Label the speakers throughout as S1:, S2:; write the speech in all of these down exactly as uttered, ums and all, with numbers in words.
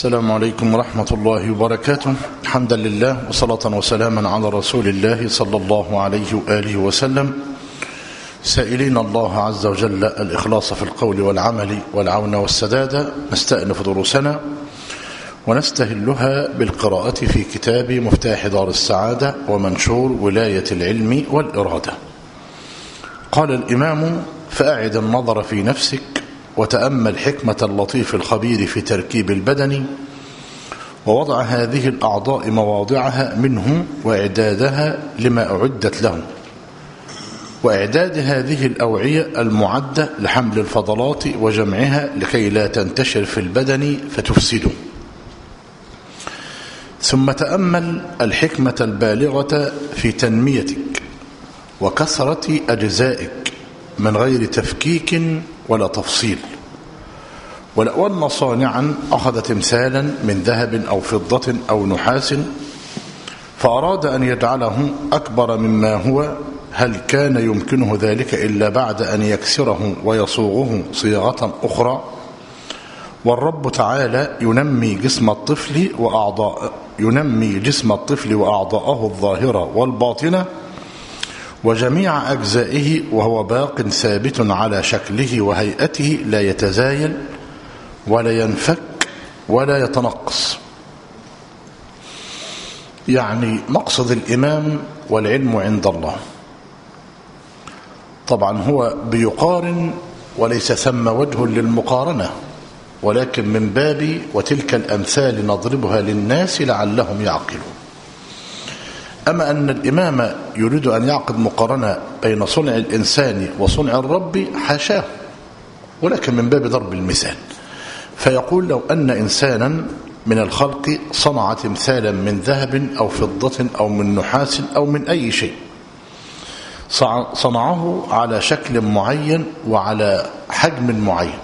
S1: السلام عليكم ورحمة الله وبركاته. حمدا لله وصلاة وسلاما على رسول الله صلى الله عليه وآله وسلم، سائلين الله عز وجل الإخلاص في القول والعمل والعون والسداد. نستأنف دروسنا ونستهلها بالقراءة في كتاب مفتاح دار السعادة ومنشور ولاية العلم والإرادة. قال الإمام: فأعد النظر في نفسك وتأمل حكمة اللطيف الخبير في تركيب البدن ووضع هذه الأعضاء مواضعها منه وإعدادها لما أعدت له، وإعداد هذه الأوعية المعدة لحمل الفضلات وجمعها لكي لا تنتشر في البدن فتفسده. ثم تأمل الحكمة البالغة في تنميتك وكثرة أجزائك من غير تفكيك ولا تفصيل. ولو أن صانعا أخذ تمثالا من ذهب أو فضة أو نحاس فأراد أن يجعله أكبر مما هو، هل كان يمكنه ذلك إلا بعد أن يكسره ويصوغه صياغة أخرى؟ والرب تعالى ينمي جسم الطفل وأعضاء ينمي جسم الطفل وأعضاءه الظاهرة والباطنة وجميع أجزائه وهو باق ثابت على شكله وهيئته، لا يتزايل ولا ينفك ولا يتنقص. يعني مقصد الإمام والعلم عند الله. طبعا هو بيقارن وليس ثم وجه للمقارنة، ولكن من باب وتلك الأمثال نضربها للناس لعلهم يعقلون. أما أن الإمام يريد أن يعقد مقارنة بين صنع الإنسان وصنع الرب حاشاه، ولكن من باب ضرب المثال. فيقول: لو أن إنسانا من الخلق صنع تمثالا من ذهب أو فضة أو من نحاس أو من أي شيء، صنعه على شكل معين وعلى حجم معين،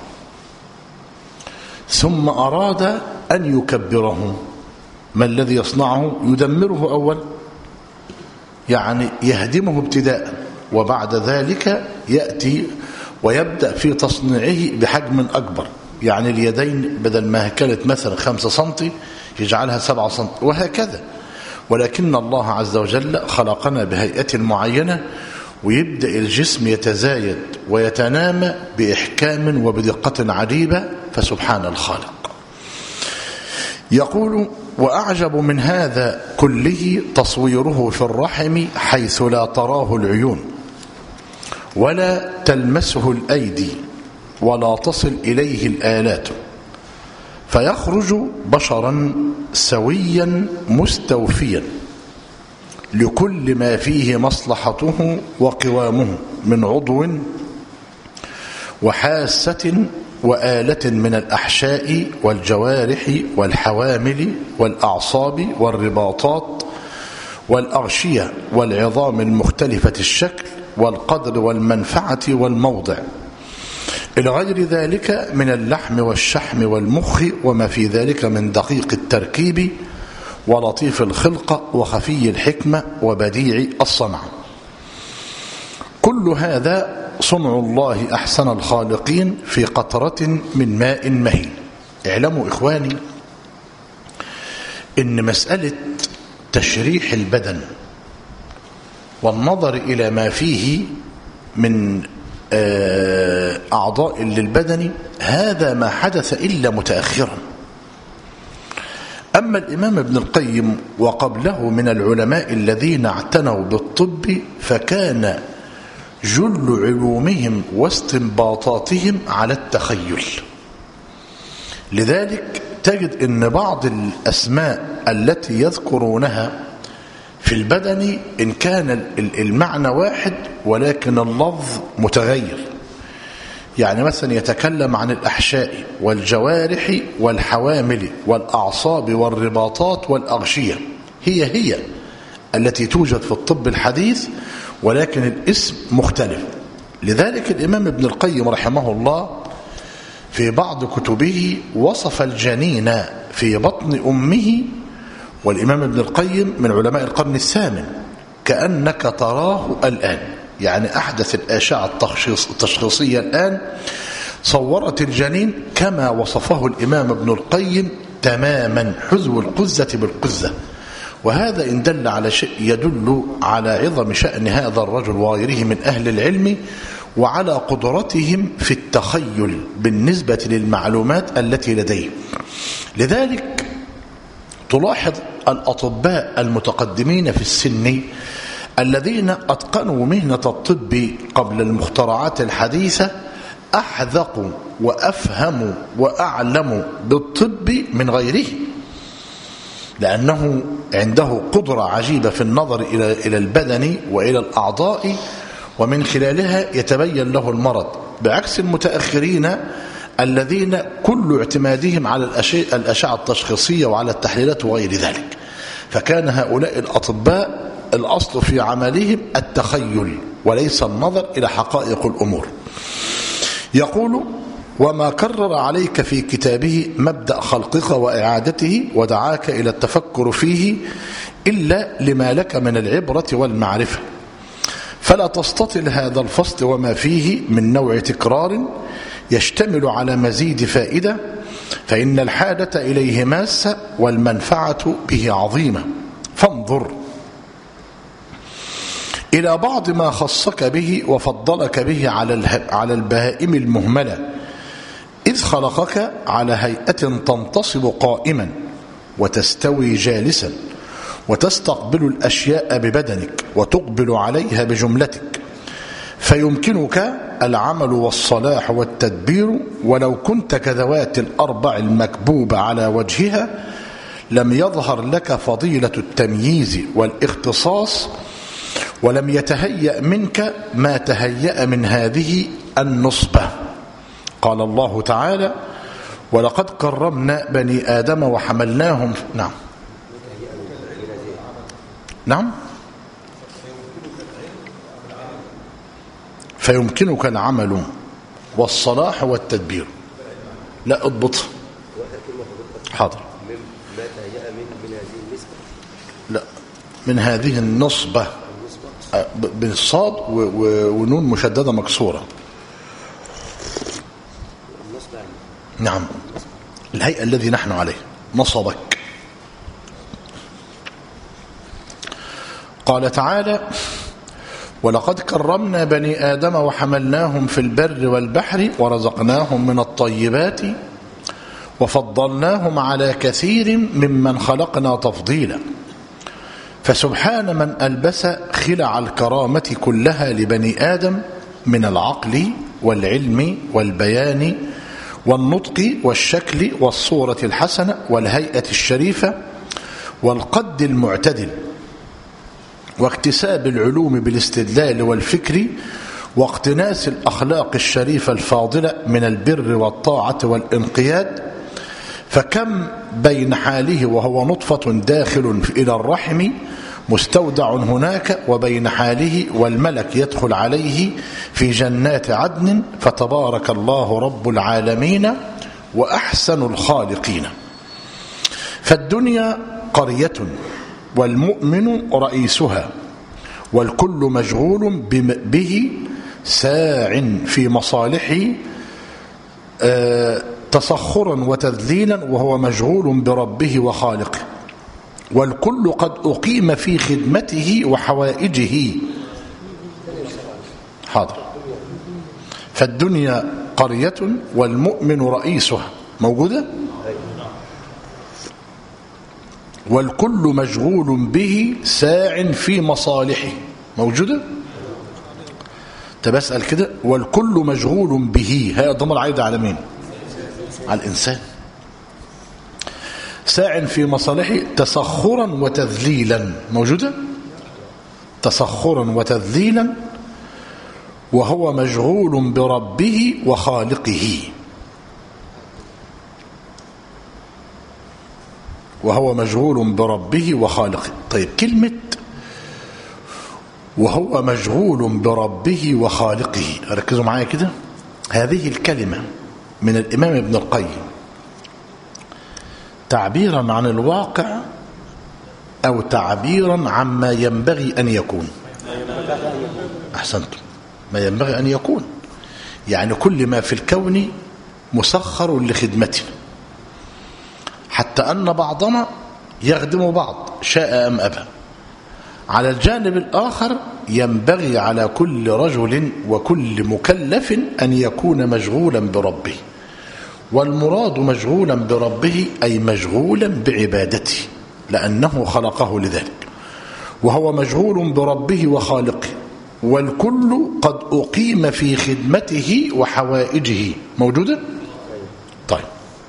S1: ثم أراد أن يكبره، ما الذي يصنعه؟ يدمره أول، يعني يهدمه ابتداء، وبعد ذلك يأتي ويبدأ في تصنيعه بحجم أكبر. يعني اليدين بدل ما كانت مثلا خمسة سنتي يجعلها سبعة سنتي، وهكذا. ولكن الله عز وجل خلقنا بهيئة معينة، ويبدأ الجسم يتزايد ويتنامى بإحكام وبدقة عجيبة، فسبحان الخالق. يقول: وأعجب من هذا كله تصويره في الرحم حيث لا تراه العيون ولا تلمسه الأيدي ولا تصل إليه الآلات، فيخرج بشرا سويا مستوفيا لكل ما فيه مصلحته وقوامه من عضو وحاسة وآلة من الأحشاء والجوارح والحوامل والأعصاب والرباطات والأغشية والعظام المختلفة الشكل والقدر والمنفعة والموضع، إلى غير ذلك من اللحم والشحم والمخ وما في ذلك من دقيق التركيب ولطيف الخلقة وخفي الحكمة وبديع الصنع. كل هذا صنع الله أحسن الخالقين في قطرة من ماء مهين. اعلموا إخواني إن مسألة تشريح البدن والنظر إلى ما فيه من أعضاء للبدن هذا ما حدث إلا متأخرا. أما الإمام ابن القيم وقبله من العلماء الذين اعتنوا بالطب فكان جل علومهم واستنباطاتهم على التخيل. لذلك تجد أن بعض الأسماء التي يذكرونها في البدن إن كان المعنى واحد ولكن اللفظ متغير. يعني مثلا يتكلم عن الأحشاء والجوارح والحوامل والأعصاب والرباطات والأغشية، هي هي التي توجد في الطب الحديث، ولكن الاسم مختلف. لذلك الإمام ابن القيم رحمه الله في بعض كتبه وصف الجنين في بطن أمه، والإمام ابن القيم من علماء القرن الثامن، كأنك تراه الآن. يعني أحدث الأشعة التشخيصية الآن صورت الجنين كما وصفه الإمام ابن القيم تماما، حذو القزة بالقزة. وهذا إن دل على شيء يدل على عظم شأن هذا الرجل وغيره من أهل العلم وعلى قدرتهم في التخيل بالنسبة للمعلومات التي لديهم. لذلك تلاحظ الأطباء المتقدمين في السن الذين أتقنوا مهنة الطب قبل المخترعات الحديثة أحذقوا وأفهموا وأعلموا بالطب من غيره، لأنه عنده قدرة عجيبة في النظر إلى البدن وإلى الأعضاء، ومن خلالها يتبين له المرض، بعكس المتأخرين الذين كل اعتمادهم على الأشعة التشخيصية وعلى التحليلات وغير ذلك. فكان هؤلاء الأطباء الأصل في عملهم التخيل وليس النظر إلى حقائق الأمور. يقول: وما كرر عليك في كتابه مبدأ خلقك وإعادته ودعاك إلى التفكر فيه إلا لما لك من العبرة والمعرفة، فلا تستطل هذا الفصل وما فيه من نوع تكرار يشتمل على مزيد فائدة، فإن الحاجة إليه ماسة والمنفعة به عظيمة. فانظر إلى بعض ما خصك به وفضلك به على البهائم المهملة، إذ خلقك على هيئة تنتصب قائما وتستوي جالسا وتستقبل الأشياء ببدنك وتقبل عليها بجملتك، فيمكنك العمل والصلاح والتدبير، ولو كنت كذوات الأربع المكبوب على وجهها لم يظهر لك فضيلة التمييز والاختصاص، ولم يتهيأ منك ما تهيأ من هذه النصبة. قال الله تعالى: ولقد كرمنا بني آدم وحملناهم. نعم نعم فيمكنك العمل والصلاح والتدبير. لا اضبطها. حاضر. لا، من هذه النصبة بالصاد ونون مشددة مكسورة. نعم، الهيئة الذي نحن عليه نصبك. قال تعالى: ولقد كرمنا بني آدم وحملناهم في البر والبحر ورزقناهم من الطيبات وفضلناهم على كثير ممن خلقنا تفضيلا. فسبحان من ألبس خلع الكرامة كلها لبني آدم من العقل والعلم والبيان والنطق والشكل والصورة الحسنة والهيئة الشريفة والقد المعتدل واكتساب العلوم بالاستدلال والفكر واقتناس الأخلاق الشريفة الفاضلة من البر والطاعة والانقياد. فكم بين حاله وهو نطفة داخل إلى الرحم مستودع هناك، وبين حاله والملك يدخل عليه في جنات عدن، فتبارك الله رب العالمين وأحسن الخالقين. فالدنيا قرية والمؤمن رئيسها، والكل مشغول به ساع في مصالحه تسخرا وتذليلا، وهو مشغول بربه وخالقه، والكل قد أقيم في خدمته وحوائجه. حاضر. فالدنيا قرية والمؤمن رئيسها، موجودة؟ والكل مشغول به ساع في مصالحه، موجودة؟ تبسأل كده، والكل مشغول به، هي ضمير عايد على مين؟ على الإنسان. ساع في مصالحه تسخرا وتذليلا، موجودة؟ تسخرا وتذليلا، وهو مشغول بربه وخالقه، وهو مشغول بربه وخالقه. طيب، كلمة وهو مشغول بربه وخالقه، ركزوا معايا كده. هذه الكلمة من الإمام ابن القيم تعبيرا عن الواقع أو تعبيرا عما ينبغي أن يكون؟ أحسنتم، ما ينبغي أن يكون، يعني كل ما في الكون مسخر لخدمتنا، حتى حتى أن بعضنا يخدم بعض شاء أم أبى. على الجانب الآخر ينبغي على كل رجل وكل مكلف أن يكون مشغولا بربه، والمراد مشغولا بربه أي مشغولا بعبادته، لأنه خلقه لذلك، وهو مشغول بربه وخالقه، والكل قد أقيم في خدمته وحوائجه. موجودة؟ طيب.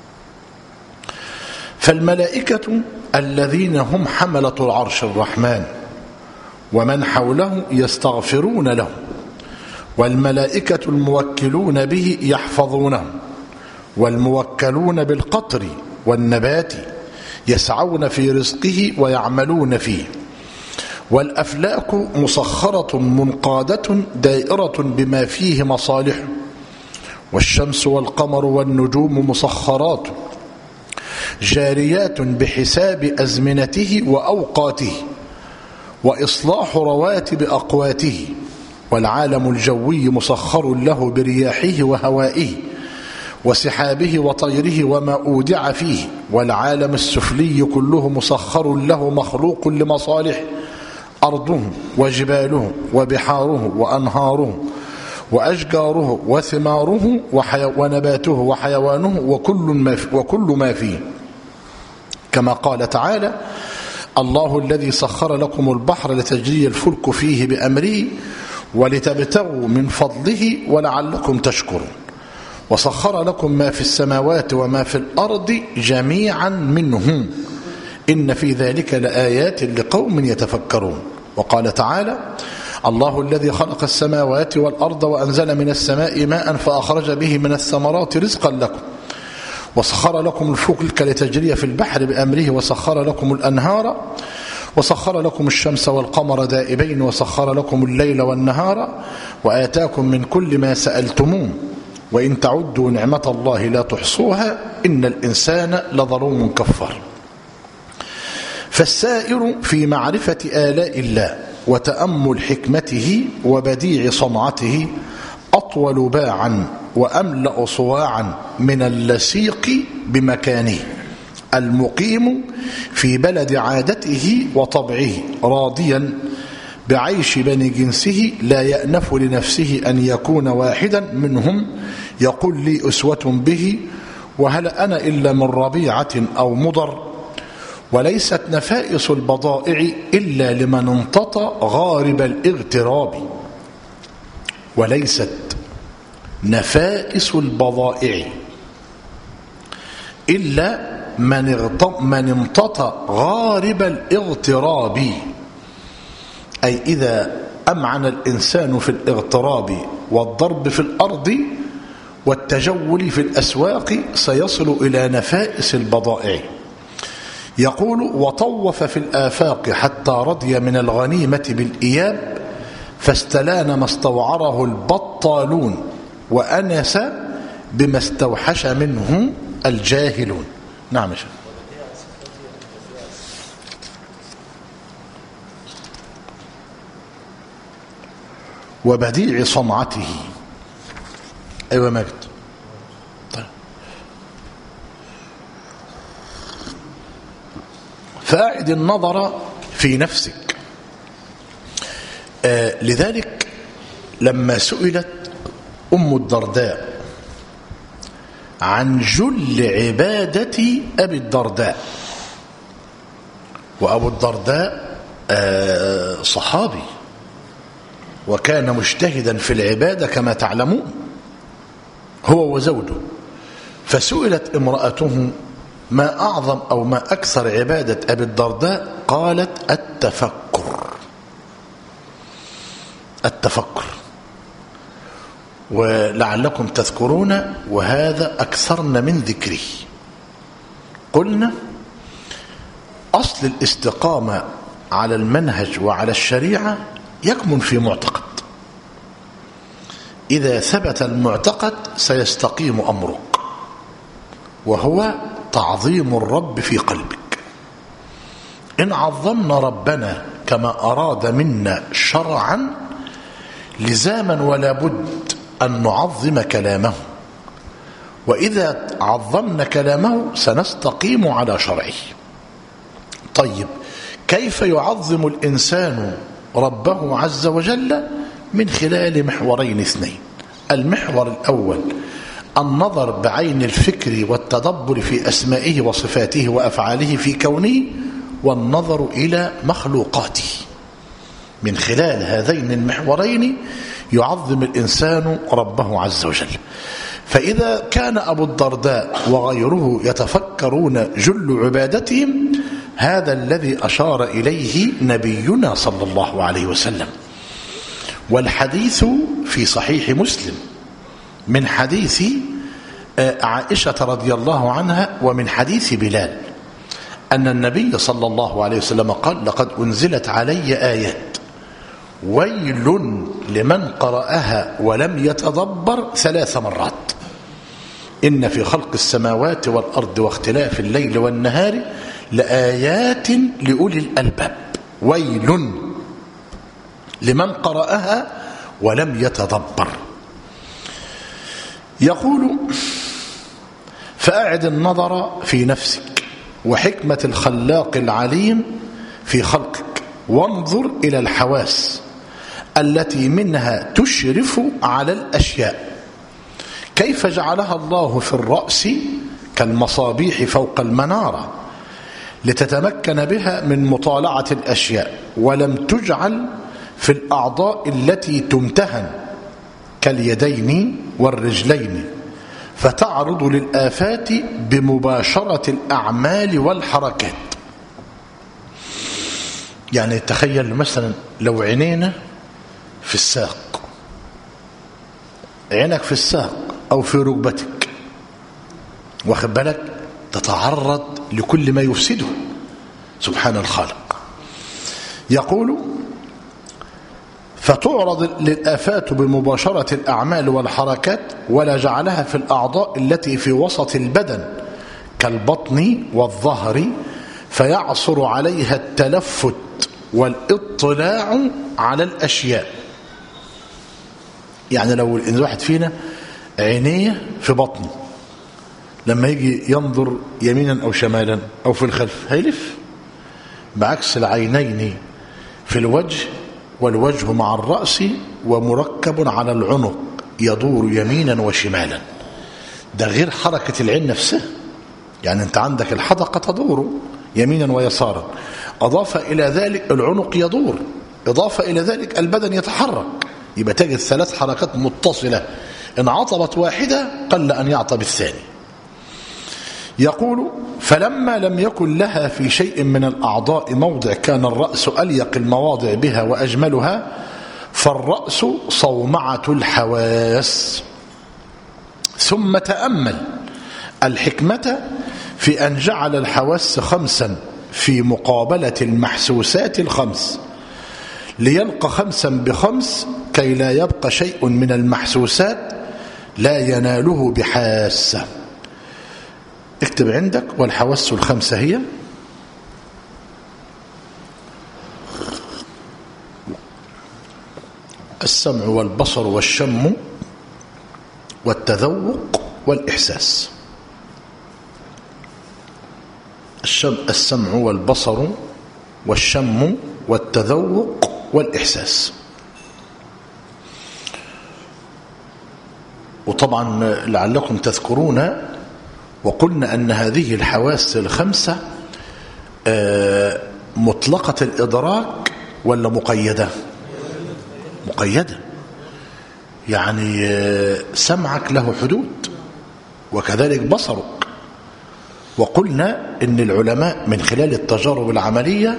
S1: فالملائكة الذين هم حملة العرش الرحمن ومن حوله يستغفرون له، والملائكة الموكلون به يحفظونه، والموكلون بالقطر والنبات يسعون في رزقه ويعملون فيه، والأفلاك مسخرة منقادة دائرة بما فيه مصالح، والشمس والقمر والنجوم مسخرات جاريات بحساب أزمنته وأوقاته وإصلاح رواتب أقواته، والعالم الجوي مسخر له برياحه وهوائه وسحابه وطيره وما أودع فيه، والعالم السفلي كله مسخر له مخلوق لمصالح، أرضه وجباله وبحاره وأنهاره وأشجاره وثماره ونباته وحيوانه وكل ما وكل ما فيه، كما قال تعالى: الله الذي سخر لكم البحر لتجري الفلك فيه بأمره ولتبتغوا من فضله ولعلكم تشكرون، وسخر لكم ما في السماوات وما في الأرض جميعا منه إن في ذلك لآيات لقوم يتفكرون. وقال تعالى: الله الذي خلق السماوات والأرض وأنزل من السماء ماء فأخرج به من الثمرات رزقا لكم، وسخر لكم الفلك لتجري في البحر بأمره، وسخر لكم الأنهار، وسخر لكم الشمس والقمر دائبين، وسخر لكم الليل والنهار، وآتاكم من كل ما سألتموه، وإن تعدوا نعمة الله لا تحصوها إن الإنسان لظلوم كفار. فالسائر في معرفة آلاء الله وتأمل حكمته وبديع صنعته أطول باعا وأملأ صواعا من اللسيق بمكانه المقيم في بلد عادته وطبعه، راضيا بعيش بني جنسه لا يأنف لنفسه أن يكون واحدا منهم يقول لي أسوة به، وهل أنا إلا من ربيعة أو مضر. وليست نفائس البضائع إلا لمن انتطى غارب الاغتراب، وليست نفائس البضائع إلا من امتطى غارب الاغتراب، أي إذا أمعن الإنسان في الاغتراب والضرب في الأرض والتجول في الأسواق سيصل إلى نفائس البضائع. يقول: وطوف في الآفاق حتى رضي من الغنيمة بالإياب، فاستلان ما استوعره البطالون، وأنس بما استوحش منه الجاهلون. نعم شيخ. وبديع صنعته. أيوة ماجد. طيب. فأعد النظر في نفسك. آه لذلك لما سئلت أم الدرداء عن جل عبادة أبي الدرداء، وأبو الدرداء آه صحابي وكان مجتهدا في العبادة كما تعلمون هو وزوجه، فسئلت امرأته: ما أعظم أو ما أكثر عبادة أبي الدرداء؟ قالت: التفكر. التفكر. ولعلكم تذكرون وهذا أكثرنا من ذكره. قلنا أصل الاستقامة على المنهج وعلى الشريعة يكمن في معتقد، إذا ثبت المعتقد سيستقيم أمرك، وهو تعظيم الرب في قلبك. إن عظمنا ربنا كما أراد منا شرعا لزاما ولا بد أن نعظم كلامه، وإذا عظمنا كلامه سنستقيم على شرعه. طيب كيف يعظم الإنسان ربه عز وجل؟ من خلال محورين اثنين. المحور الأول النظر بعين الفكر والتدبر في أسمائه وصفاته وأفعاله في كونه، والنظر إلى مخلوقاته. من خلال هذين المحورين يعظم الإنسان ربه عز وجل. فإذا كان أبو الدرداء وغيره يتفكرون جل عبادتهم، هذا الذي أشار إليه نبينا صلى الله عليه وسلم. والحديث في صحيح مسلم من حديث عائشة رضي الله عنها ومن حديث بلال أن النبي صلى الله عليه وسلم قال: لقد أنزلت علي آيات ويل لمن قرأها ولم يتدبر ثلاث مرات: إن في خلق السماوات والأرض واختلاف الليل والنهار لآيات لأولي الألباب. ويل لمن قرأها ولم يتدبر. يقول: فأعد النظر في نفسك وحكمة الخلاق العليم في خلقك، وانظر إلى الحواس التي منها تشرف على الأشياء، كيف جعلها الله في الرأس كالمصابيح فوق المنارة لتتمكن بها من مطالعة الأشياء، ولم تجعل في الأعضاء التي تمتهن كاليدين والرجلين فتعرض للآفات بمباشرة الأعمال والحركات. يعني تخيل مثلا لو عينينا في الساق، عينك في الساق أو في ركبتك، واخد بالك، تتعرض لكل ما يفسده سبحان الخالق. يقول: فتعرض للآفات بمباشرة الأعمال والحركات، ولا جعلها في الأعضاء التي في وسط البدن كالبطن والظهر فيعصر عليها التلفت والاطلاع على الأشياء. يعني لو الواحد فينا عينيه في بطنه، لما يجي ينظر يمينا أو شمالا أو في الخلف هيلف، بعكس العينين في الوجه، والوجه مع الرأس ومركب على العنق يدور يمينا وشمالا. ده غير حركة العين نفسها. يعني أنت عندك الحدقة تدور يمينا ويسارا، أضاف إلى ذلك العنق يدور، إضافة إلى ذلك البدن يتحرك، يبقى تجد ثلاث حركات متصلة، إن عطبت واحدة قل أن يعطب الثاني. يقول: فلما لم يكن لها في شيء من الأعضاء موضع كان الرأس أليق المواضع بها وأجملها، فالرأس صومعة الحواس. ثم تأمل الحكمة في أن جعل الحواس خمسا في مقابلة المحسوسات الخمس، ليلقى خمسا بخمس كي لا يبقى شيء من المحسوسات لا يناله بحاسة. اكتب عندك: والحواس الخمسة هي السمع والبصر والشم والتذوق والإحساس. السمع والبصر والشم والتذوق والإحساس. وطبعا لعلكم تذكرون وقلنا أن هذه الحواس الخمسة مطلقة الإدراك ولا مقيدة؟ مقيدة. يعني سمعك له حدود وكذلك بصرك. وقلنا إن العلماء من خلال التجارب العملية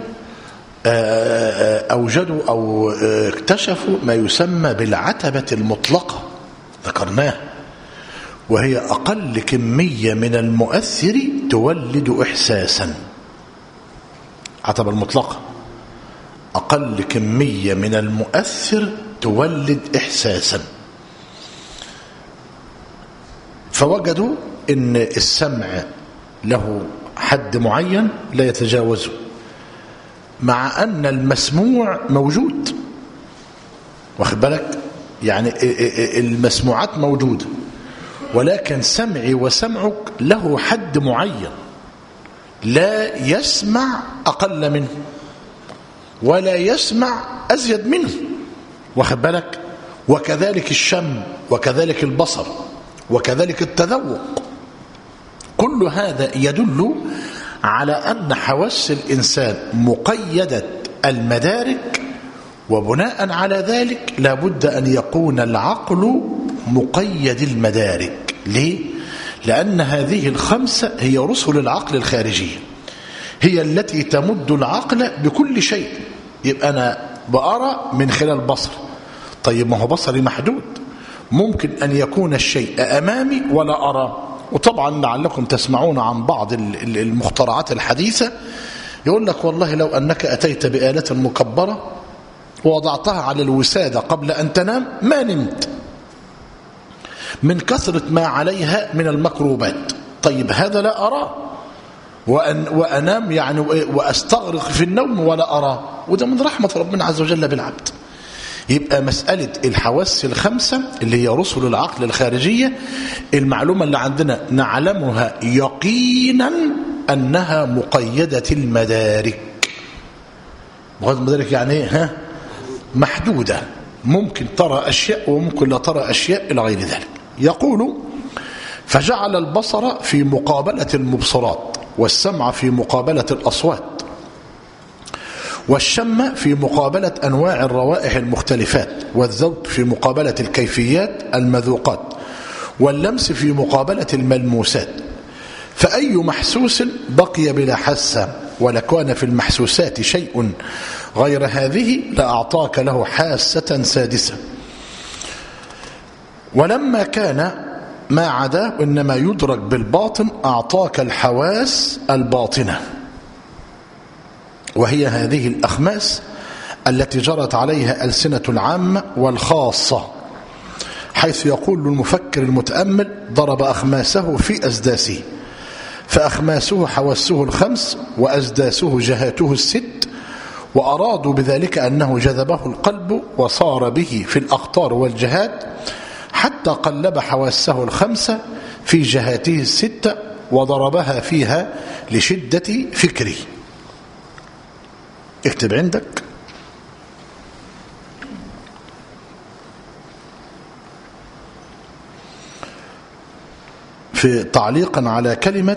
S1: أوجدوا أو اكتشفوا ما يسمى بالعتبة المطلقة، ذكرناه، وهي أقل كمية من المؤثر تولد إحساسا. عتبة المطلقة أقل كمية من المؤثر تولد إحساسا. فوجدوا إن السمع له حد معين لا يتجاوزه، مع أن المسموع موجود، واخد بالك، يعني المسموعات موجودة ولكن سمعي وسمعك له حد معين، لا يسمع أقل منه ولا يسمع أزيد منه، واخد بالك؟ وكذلك الشم وكذلك البصر وكذلك التذوق. كل هذا يدل على أن حواس الإنسان مقيدة المدارك، وبناء على ذلك لابد أن يكون العقل مقيد المدارك. ليه؟ لأن هذه الخمسة هي رسل العقل الخارجية، هي التي تمد العقل بكل شيء. يبقى أنا بأرى من خلال بصر، طيب ما هو بصري محدود، ممكن أن يكون الشيء أمامي ولا أرى. وطبعا لعلكم تسمعون عن بعض المخترعات الحديثة، يقول لك والله لو أنك أتيت بآلة مكبرة ووضعتها على الوسادة قبل أن تنام ما نمت من كثرة ما عليها من المكروبات. طيب هذا لا أراه، وأن وأنام يعني وأستغرق في النوم ولا أراه، وده من رحمة ربنا عز وجل بالعبد. يبقى مسألة الحواس الخمسة اللي هي رسل العقل الخارجية، المعلومة اللي عندنا نعلمها يقينا أنها مقيدة المدارك. مقيدة المدارك يعني ايه؟ ها؟ محدودة، ممكن ترى أشياء وممكن لا ترى أشياء إلى غير ذلك. يقول فجعل البصر في مقابلة المبصرات، والسمع في مقابلة الأصوات، والشم في مقابلة أنواع الروائح المختلفات، والذوق في مقابلة الكيفيات المذوقات، واللمس في مقابلة الملموسات. فأي محسوس بقي بلا حاسة، ولكان في المحسوسات شيء غير هذه لأعطاك له حاسة سادسة. ولما كان ما عداه إنما يدرك بالباطن أعطاك الحواس الباطنة، وهي هذه الأخماس التي جرت عليها ألسنة العامة والخاصة، حيث يقول المفكر المتأمل ضرب أخماسه في أسداسه، فأخماسه حواسه الخمس وأسداسه جهاته الست، وأرادوا بذلك أنه جذبه القلب وصار به في الأقطار والجهات حتى قلب حواسه الخمسة في جهاته الستة وضربها فيها لشدة فكره. اكتب عندك في تعليقا على كلمة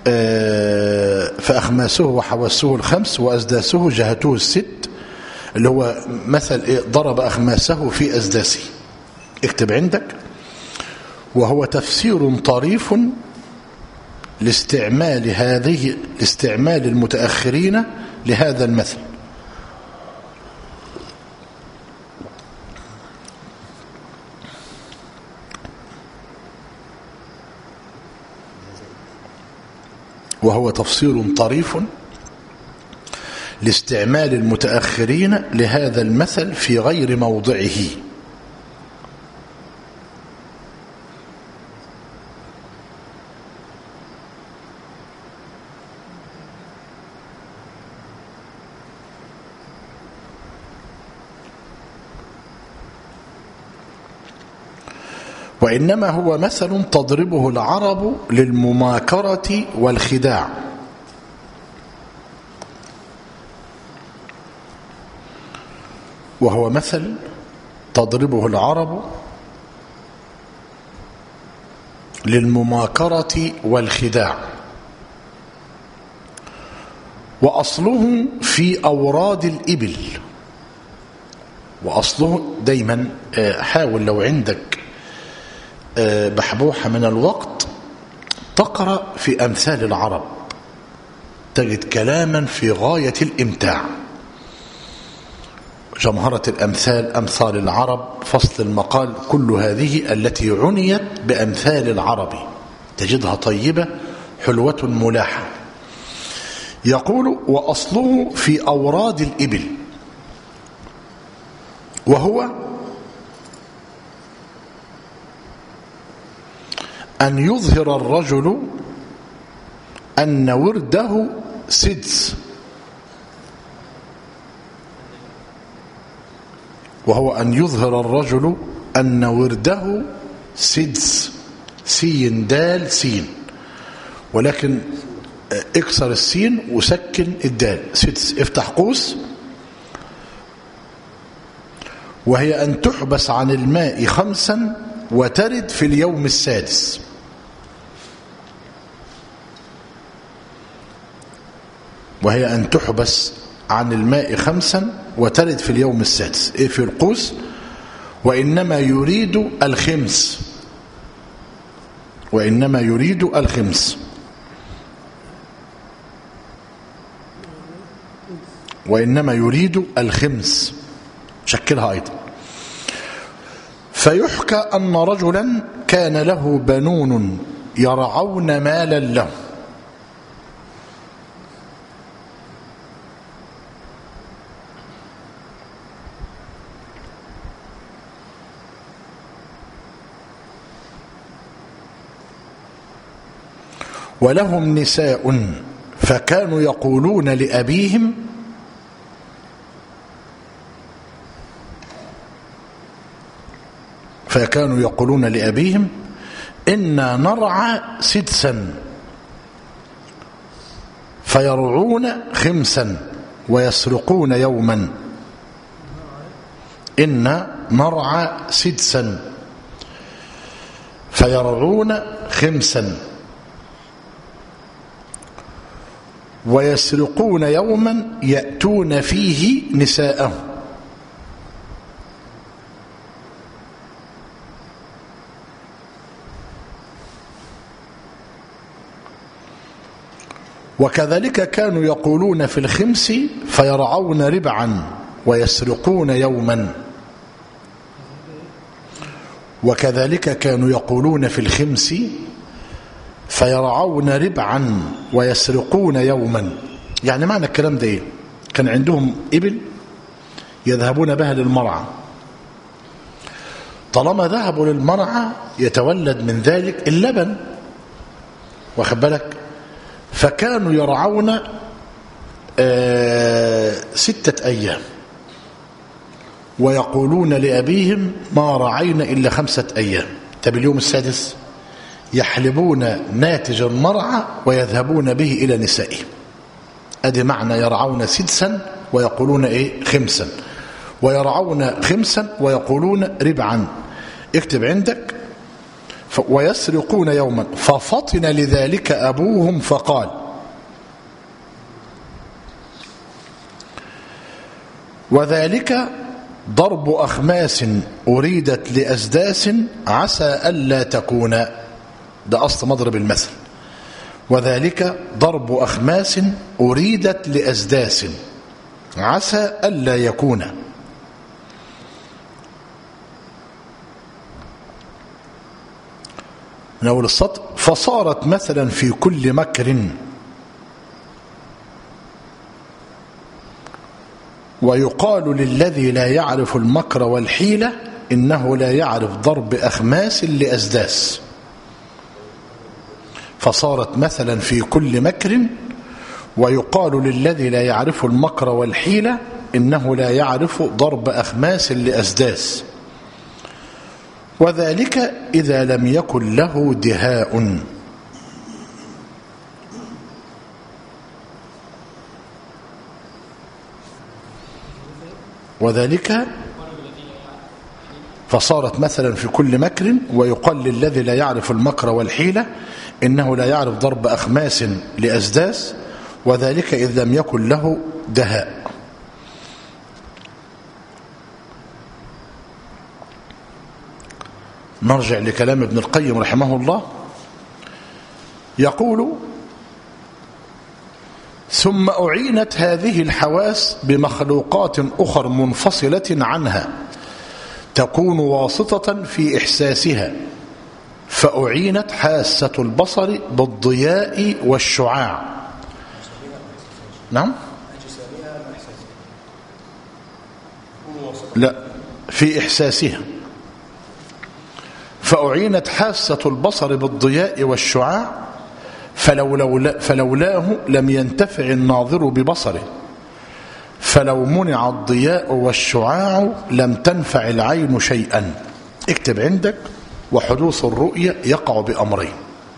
S1: فأخماسه وحواسه الخمس وأسداسه جهته الست، اللي هو مثل ضرب أخماسه في أسداسه. اكتب عندك وهو تفسير طريف لاستعمال هذه لاستعمال المتأخرين لهذا المثل. وهو تفسير طريف لاستعمال المتأخرين لهذا المثل في غير موضعه. وإنما هو مثل تضربه العرب للمماكرة والخداع، وهو مثل تضربه العرب للمماكرة والخداع، وأصله في أوراد الإبل. وأصله دايما حاول لو عندك بحبوحة من الوقت تقرأ في أمثال العرب، تجد كلاما في غاية الإمتاع. جمهرة الأمثال، أمثال العرب، فصل المقال، كل هذه التي عنيت بأمثال العرب تجدها طيبة حلوة ملاحة. يقول وأصله في أوراد الإبل، وهو أن يظهر الرجل أن ورده سدس، وهو أن يظهر الرجل أن ورده سدس سين دال سين، ولكن اكسر السين وسكن الدال. سدس افتح قوس. وهي أن تحبس عن الماء خمسا وترد في اليوم السادس. وهي أن تحبس عن الماء خمسا وترد في اليوم السادس. إيه في القوس؟ وإنما يريد الخمس. وإنما يريد الخمس. وإنما يريد الخمس. شكلها أيضا. فيحكى أن رجلا كان له بنون يرعون مالا له، ولهم نساء، فكانوا يقولون لأبيهم فكانوا يقولون لأبيهم إنا نرعى سدسا، فيرعون خمسا ويسرقون يوما. إنا نرعى سدسا فيرعون خمسا ويسرقون يوما يأتون فيه نساءهم. وكذلك كانوا يقولون في الخمس فيرعون ربعا ويسرقون يوما. وكذلك كانوا يقولون في الخمس فيرعون ربعا ويسرقون يوما. يعني معنى الكلام ده ايه؟ كان عندهم إبل يذهبون بها للمرعى، طالما ذهبوا للمرعى يتولد من ذلك اللبن، واخد بالك؟ فكانوا يرعون آه ستة أيام ويقولون لأبيهم ما رعينا إلا خمسة أيام. طب اليوم السادس يحلبون ناتج المرعى ويذهبون به إلى نسائهم. أدي معنى يرعون سدسا ويقولون إيه؟ خمسا. ويرعون خمسا ويقولون ربعا. اكتب عندك. ويسرقون يوما. ففطن لذلك أبوهم فقال وذلك ضرب أخماس أريدت لأسداس عسى ألا تكون. ده أصل مضرب المثل. وذلك ضرب أخماس أريدت لأسداس عسى ألا يكون. من أول السطر. فصارت مثلا في كل مكر ويقال للذي لا يعرف المكر والحيلة إنه لا يعرف ضرب أخماس لأسداس. فصارت مثلا في كل مكر ويقال للذي لا يعرف المكر والحيلة إنه لا يعرف ضرب أخماس لأسداس. وذلك إذا لم يكن له دهاء. وذلك فصارت مثلا في كل مكر ويقال للذي لا يعرف المكر والحيلة إنه لا يعرف ضرب أخماس لأسداس. وذلك إذ لم يكن له دهاء. نرجع لكلام ابن القيم رحمه الله. يقول ثم أعينت هذه الحواس بمخلوقات أخر منفصلة عنها تكون واسطة في إحساسها، فأعينت حاسة البصر بالضياء والشعاع. نعم لا في إحساسها. فأعينت حاسة البصر بالضياء والشعاع فلولا فلولاه لم ينتفع الناظر ببصره، فلو منع الضياء والشعاع لم تنفع العين شيئا. اكتب عندك وحدوث الرؤية يقع بأمرين.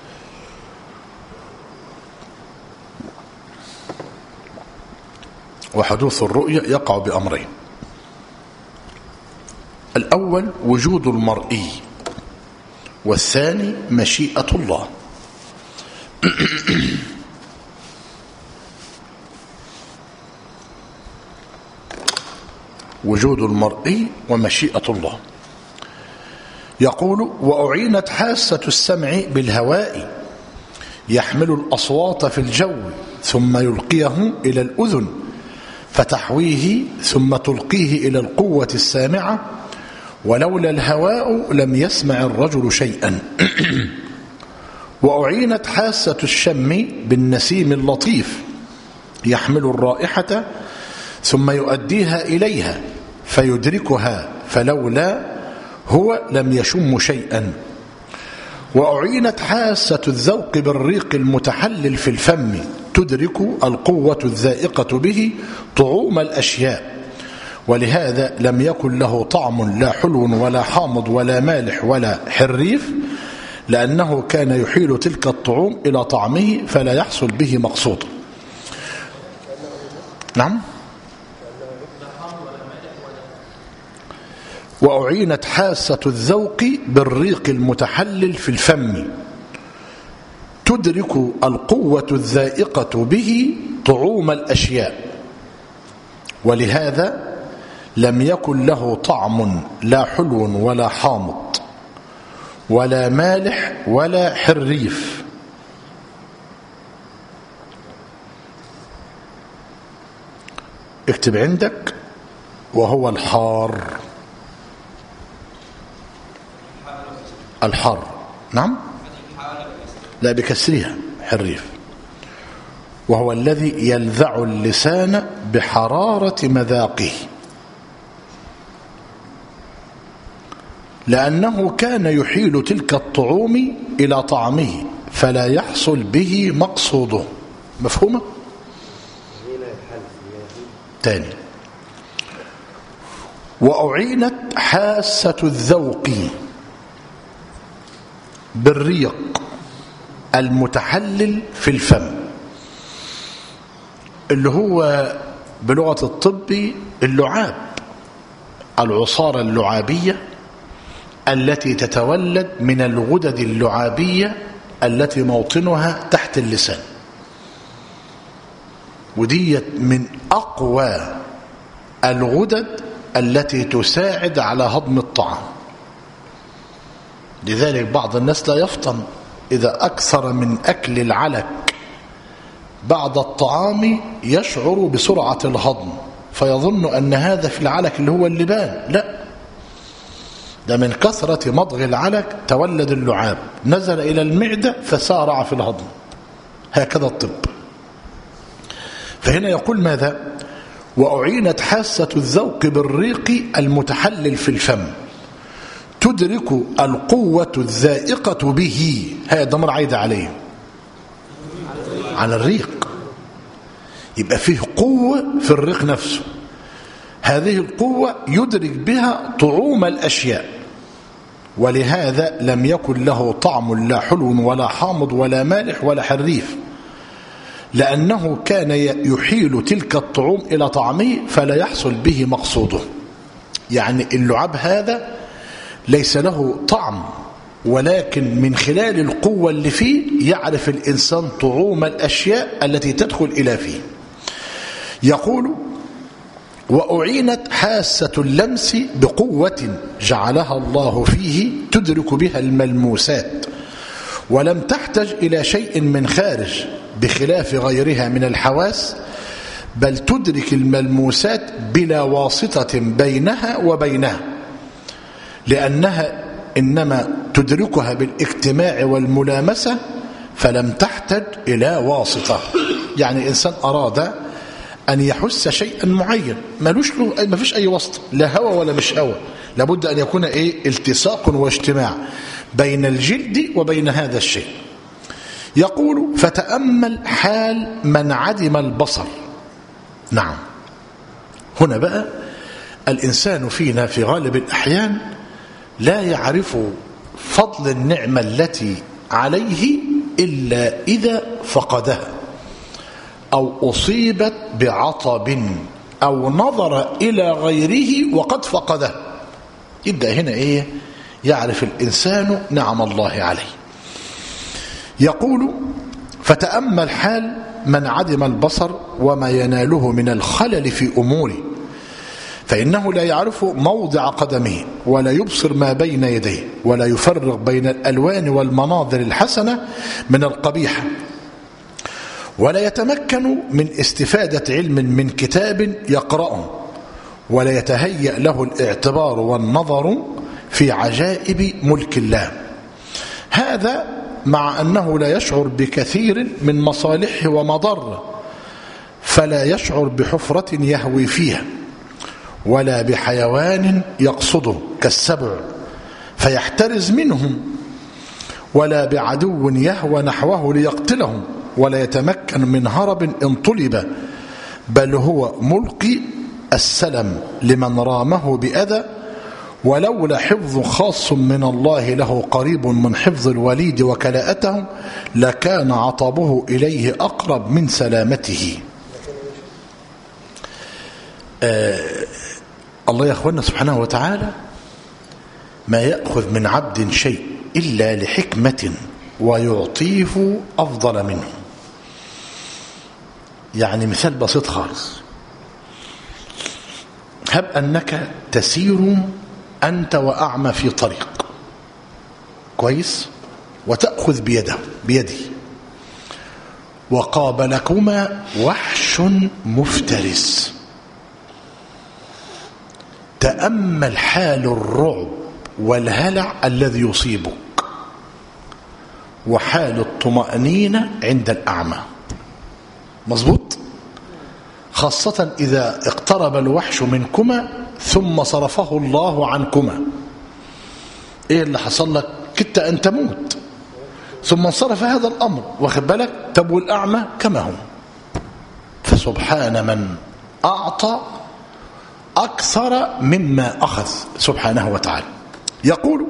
S1: وحدوث الرؤية يقع بأمرين: الأول وجود المرئي، والثاني مشيئة الله. وجود المرئي ومشيئة الله. يقول: وأعينت حاسة السمع بالهواء يحمل الأصوات في الجو ثم يلقيه إلى الأذن فتحويه ثم تلقيه إلى القوة السامعة، ولولا الهواء لم يسمع الرجل شيئا. وأعينت حاسة الشم بالنسيم اللطيف يحمل الرائحة ثم يؤديها إليها فيدركها، فلولا هو لم يشم شيئا. وأعينت حاسة الذوق بالريق المتحلل في الفم تدرك القوة الذائقة به طعوم الأشياء، ولهذا لم يكن له طعم لا حلو ولا حامض ولا مالح ولا حريف، لأنه كان يحيل تلك الطعوم إلى طعمه فلا يحصل به مقصود. نعم. وأعينت حاسة الذوق بالريق المتحلل في الفم تدرك القوة الذائقة به طعوم الأشياء، ولهذا لم يكن له طعم لا حلو ولا حامض ولا مالح ولا حريف. اكتب عندك: وهو الحار. الحار. نعم. لا، بكسرها حريف. وهو الذي يلذع اللسان بحرارة مذاقه، لأنه كان يحيل تلك الطعوم إلى طعمه فلا يحصل به مقصوده. مفهومة؟ تاني: وأعينت حاسة الذوق بالريق المتحلل في الفم، اللي هو بلغة الطب اللعاب، العصارة اللعابية التي تتولد من الغدد اللعابية التي موطنها تحت اللسان، ودي من أقوى الغدد التي تساعد على هضم الطعام. لذلك بعض الناس لا يفطن إذا أكثر من أكل العلك بعد الطعام، يشعر بسرعة الهضم فيظن أن هذا في العلك اللي هو اللبان. لا، ده من كثرة مضغ العلك تولد اللعاب، نزل إلى المعدة فسارع في الهضم. هكذا الطب. فهنا يقول ماذا؟ وأعينت حاسة الذوق بالريق المتحلل في الفم تدرك القوة الذائقة به. هذا ضمير عايد عليه على الريق، يبقى فيه قوة في الريق نفسه. هذه القوة يدرك بها طعوم الأشياء، ولهذا لم يكن له طعم لا حلو ولا حامض ولا مالح ولا حريف، لأنه كان يحيل تلك الطعوم إلى طعمه فلا يحصل به مقصوده. يعني اللعاب هذا ليس له طعم، ولكن من خلال القوة اللي فيه يعرف الإنسان طعوم الأشياء التي تدخل إلى فيه. يقول: وأعينت حاسة اللمس بقوة جعلها الله فيه تدرك بها الملموسات، ولم تحتج إلى شيء من خارج بخلاف غيرها من الحواس، بل تدرك الملموسات بلا واسطة بينها وبينها، لأنها إنما تدركها بالاجتماع والملامسة فلم تحتج إلى واسطة. يعني إنسان أراد أن يحس شيئا معين مالوش له، ما فيش أي واسطة، لا هوى ولا مش هوى، لابد أن يكون إيه؟ التصاق واجتماع بين الجلد وبين هذا الشيء. يقول: فتأمل حال من عدم البصر. نعم، هنا بقى الإنسان فينا في غالب الأحيان لا يعرف فضل النعمة التي عليه إلا إذا فقدها أو أصيبت بعطب أو نظر إلى غيره وقد فقده. يبدأ هنا إيه؟ يعرف الإنسان نعم الله عليه. يقول: فتأمل حال من عدم البصر وما يناله من الخلل في أموره، فإنه لا يعرف موضع قدمه ولا يبصر ما بين يديه ولا يفرق بين الألوان والمناظر الحسنة من القبيحة، ولا يتمكن من استفادة علم من كتاب يقرأه، ولا يتهيأ له الاعتبار والنظر في عجائب ملك الله. هذا مع أنه لا يشعر بكثير من مصالحه ومضره، فلا يشعر بحفرة يهوي فيها ولا بحيوان يقصده كالسبع فيحترز منهم، ولا بعدو يهوى نحوه ليقتلهم، ولا يتمكن من هرب إن طلب، بل هو ملقي السلم لمن رامه بأذى، ولولا حفظ خاص من الله له قريب من حفظ الوليد وكلاءته لكان عطبه إليه أقرب من سلامته. آه الله يا أخوانا سبحانه وتعالى ما يأخذ من عبد شيء إلا لحكمة ويعطيه أفضل منه. يعني مثال بسيط خالص: هب أنك تسير أنت وأعمى في طريق كويس، وتأخذ بيده بيدي، وقابلكما وحش مفترس. تأمل حال الرعب والهلع الذي يصيبك وحال الطمأنينة عند الأعمى. مظبوط؟ خاصة إذا اقترب الوحش منكما ثم صرفه الله عنكما. إيه اللي حصل لك؟ كدت أن تموت ثم انصرف هذا الأمر، واخد بالك؟ طب والأعمى كما هو. فسبحان من أعطى أكثر مما أخذ سبحانه وتعالى. يقول: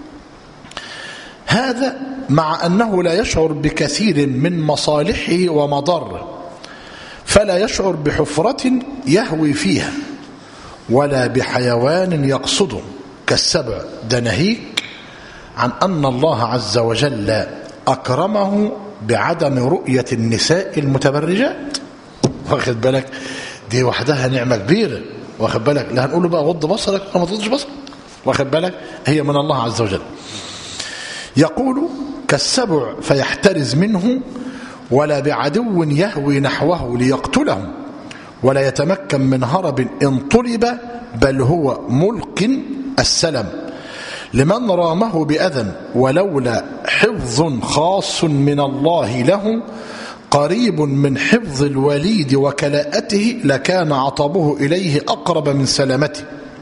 S1: هذا مع أنه لا يشعر بكثير من مصالحه ومضره، فلا يشعر بحفرة يهوي فيها ولا بحيوان يقصده كالسبع. ده ناهيك عن أن الله عز وجل أكرمه بعدم رؤية النساء المتبرجات، واخد بالك؟ دي وحدها نعمة كبيرة، واخد بالك؟ لا هنقول له بقى غض بصرك وما تغضش بصرك، واخد بالك؟ هي من الله عز وجل. يقول: كالسبع فيحترز منه، ولا بعدو يهوي نحوه ليقتله، ولا يتمكن من هرب إن طلب، بل هو ملق السلم لمن رامه بأذى، ولولا حفظ خاص من الله له قريب من حفظ الوليد وكلاءته لكان عطبه إليه أقرب من سلامته.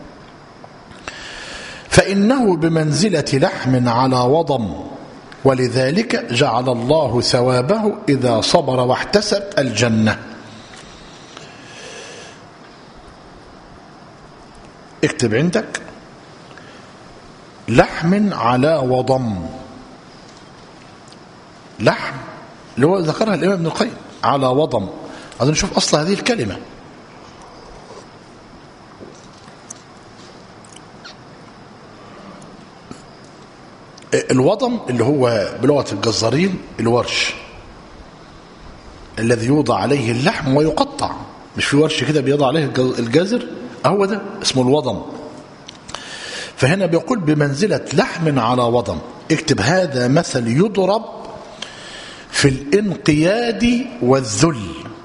S1: فإنه بمنزلة لحم على وضم، ولذلك جعل الله ثوابه إذا صبر واحتسب الجنة. اكتب عندك: لحم على وضم. لحم اللي هو ذكرها الإمام ابن القيم على وضم. عايزين نشوف أصل هذه الكلمة. الوضم اللي هو بلغة الجزارين الورش الذي يوضع عليه اللحم ويقطع، مش في ورش كده بيضع عليه الجزر، هو ده اسمه الوضم. فهنا بيقول بمنزلة لحم على وضم. اكتب: هذا مثل يضرب في الانقياد والذل.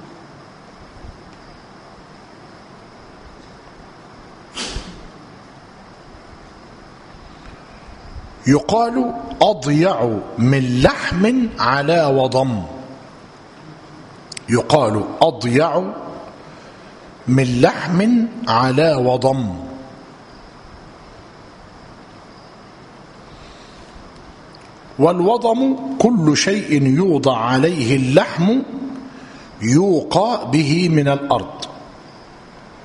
S1: يقال أضيع من لحم على وضم. يقال أضيع من لحم على وضم. والوضم كل شيء يوضع عليه اللحم يوقى به من الأرض.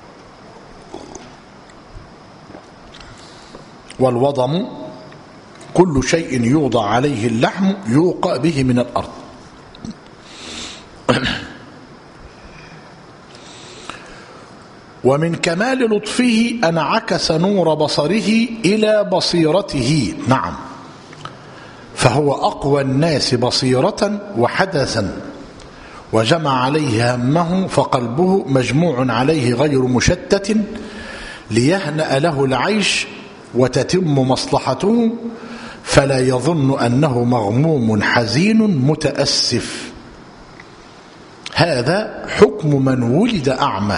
S1: والوضم كل شيء يوضع عليه اللحم يوقى به من الأرض. ومن كمال لطفه أن عكس نور بصره إلى بصيرته. نعم، فهو أقوى الناس بصيرة وحدثا، وجمع عليه همه فقلبه مجموع عليه غير مشتت، ليهنأ له العيش وتتم مصلحته، فلا يظن أنه مغموم حزين متأسف. هذا حكم من ولد أعمى.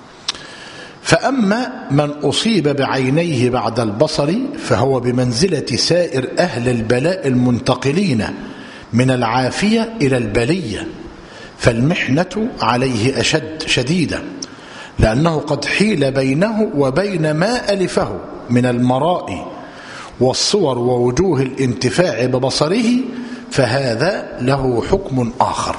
S1: فأما من أصيب بعينيه بعد البصر فهو بمنزلة سائر أهل البلاء المنتقلين من العافية إلى البلية، فالمحنة عليه أشد شديدة، لأنه قد حيل بينه وبين ما ألفه من المرائي والصور ووجوه الانتفاع ببصره، فهذا له حكم آخر.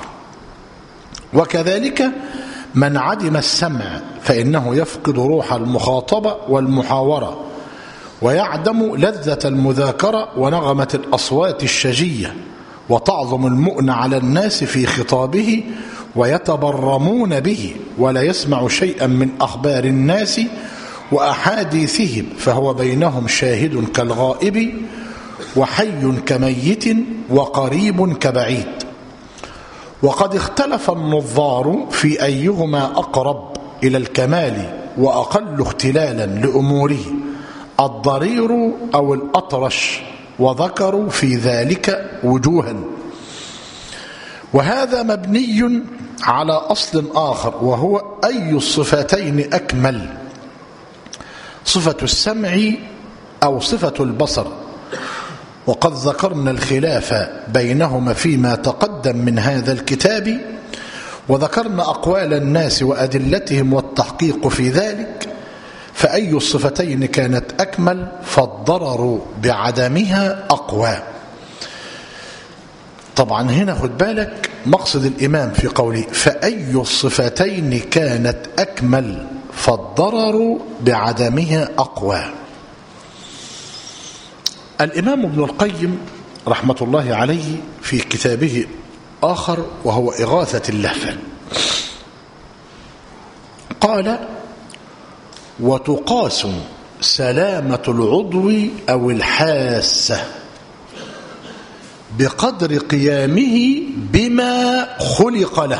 S1: وكذلك من عدم السمع فإنه يفقد روح المخاطبة والمحاورة، ويعدم لذة المذاكرة ونغمة الأصوات الشجية، وتعظم المؤنة على الناس في خطابه ويتبرمون به، ولا يسمع شيئا من أخبار الناس وأحاديثهم، فهو بينهم شاهد كالغائب وحي كميت وقريب كبعيد. وقد اختلف النظار في أيهما أقرب إلى الكمال وأقل اختلالا لأموره، الضرير أو الأطرش، وذكروا في ذلك وجوها. وهذا مبني على أصل آخر، وهو أي الصفتين أكمل، صفة السمع أو صفة البصر. وقد ذكرنا الخلاف بينهما فيما تقدم من هذا الكتاب، وذكرنا أقوال الناس وأدلتهم والتحقيق في ذلك. فأي الصفتين كانت أكمل فالضرر بعدمها أقوى. طبعا هنا خد بالك مقصد الإمام في قوله فأي الصفتين كانت أكمل فالضرر بعدمها أقوى. الإمام ابن القيم رحمة الله عليه في كتابه آخر وهو إغاثة اللهفة قال: وتقاس سلامة العضو أو الحاسة بقدر قيامه بما خلق له.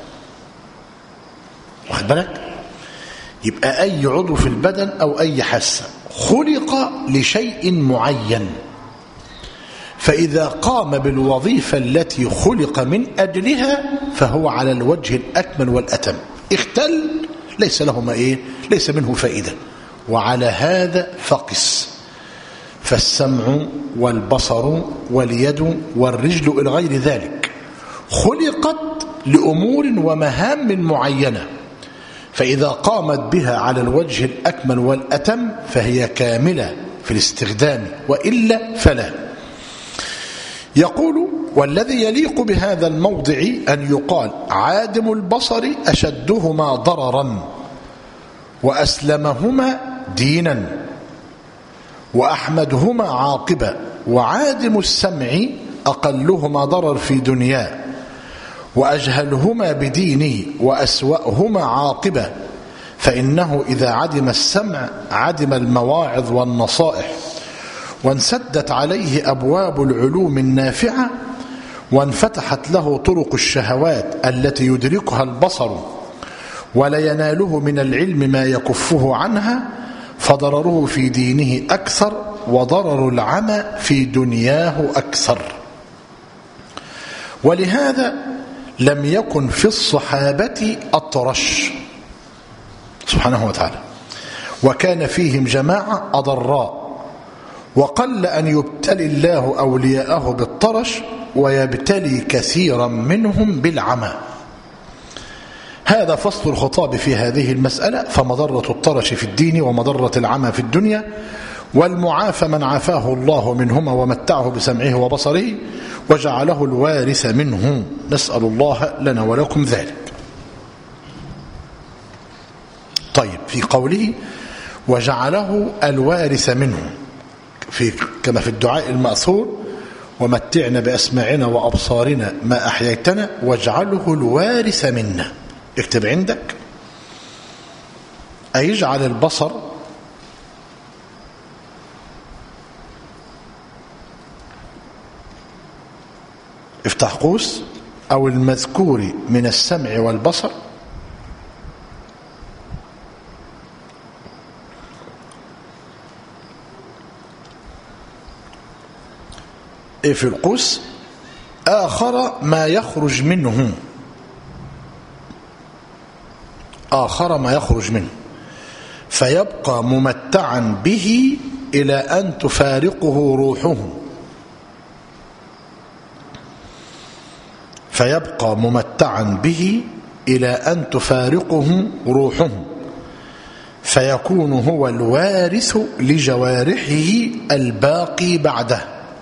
S1: واخد بالك؟ يبقى أي عضو في البدن أو أي حاسة خلق لشيء معين، فإذا قام بالوظيفة التي خلق من أجلها فهو على الوجه الأكمل والأتم. اختل ليس لهما إيه؟ ليس منه فائدة. وعلى هذا فقس. فالسمع والبصر واليد والرجل إلى غير ذلك خلقت لأمور ومهام معينة، فإذا قامت بها على الوجه الأكمل والأتم فهي كاملة في الاستخدام، وإلا فلا. يقول: والذي يليق بهذا الموضع أن يقال عادم البصر أشدهما ضررا وأسلمهما دينا وأحمدهما عاقبة، وعادم السمع أقلهما ضرر في دنياه وأجهلهما بدينه وأسوأهما عاقبة، فإنه إذا عدم السمع عدم المواعظ والنصائح، وانسدت عليه أبواب العلوم النافعة، وانفتحت له طرق الشهوات التي يدركها البصر ولا يناله من العلم ما يكفه عنها، فضرره في دينه أكثر وضرر العمى في دنياه أكثر. ولهذا لم يكن في الصحابة أطرش سبحانه وتعالى، وكان فيهم جماعة أضراء، وقل أن يبتلي الله أولياءه بالطرش ويبتلي كثيرا منهم بالعمى. هذا فصل الخطاب في هذه المسألة. فمضرة الطرش في الدين ومضرة العمى في الدنيا، والمعافى من عافاه الله منهما ومتعه بسمعه وبصره وجعله الوارث منه، نسأل الله لنا ولكم ذلك. طيب، في قوله وجعله الوارث منه، في كما في الدعاء المأثور: ومتعنا بأسماعنا وأبصارنا ما أحييتنا واجعله الوارث منا. اكتب عندك: أيجعل البصر افتح قوس أو المذكور من السمع والبصر في القوس آخر ما يخرج منه، آخر ما يخرج منه فيبقى ممتعا به إلى أن تفارقه روحه، فيبقى ممتعا به إلى أن تفارقه روحه فيكون هو الوارث لجوارحه الباقي بعده.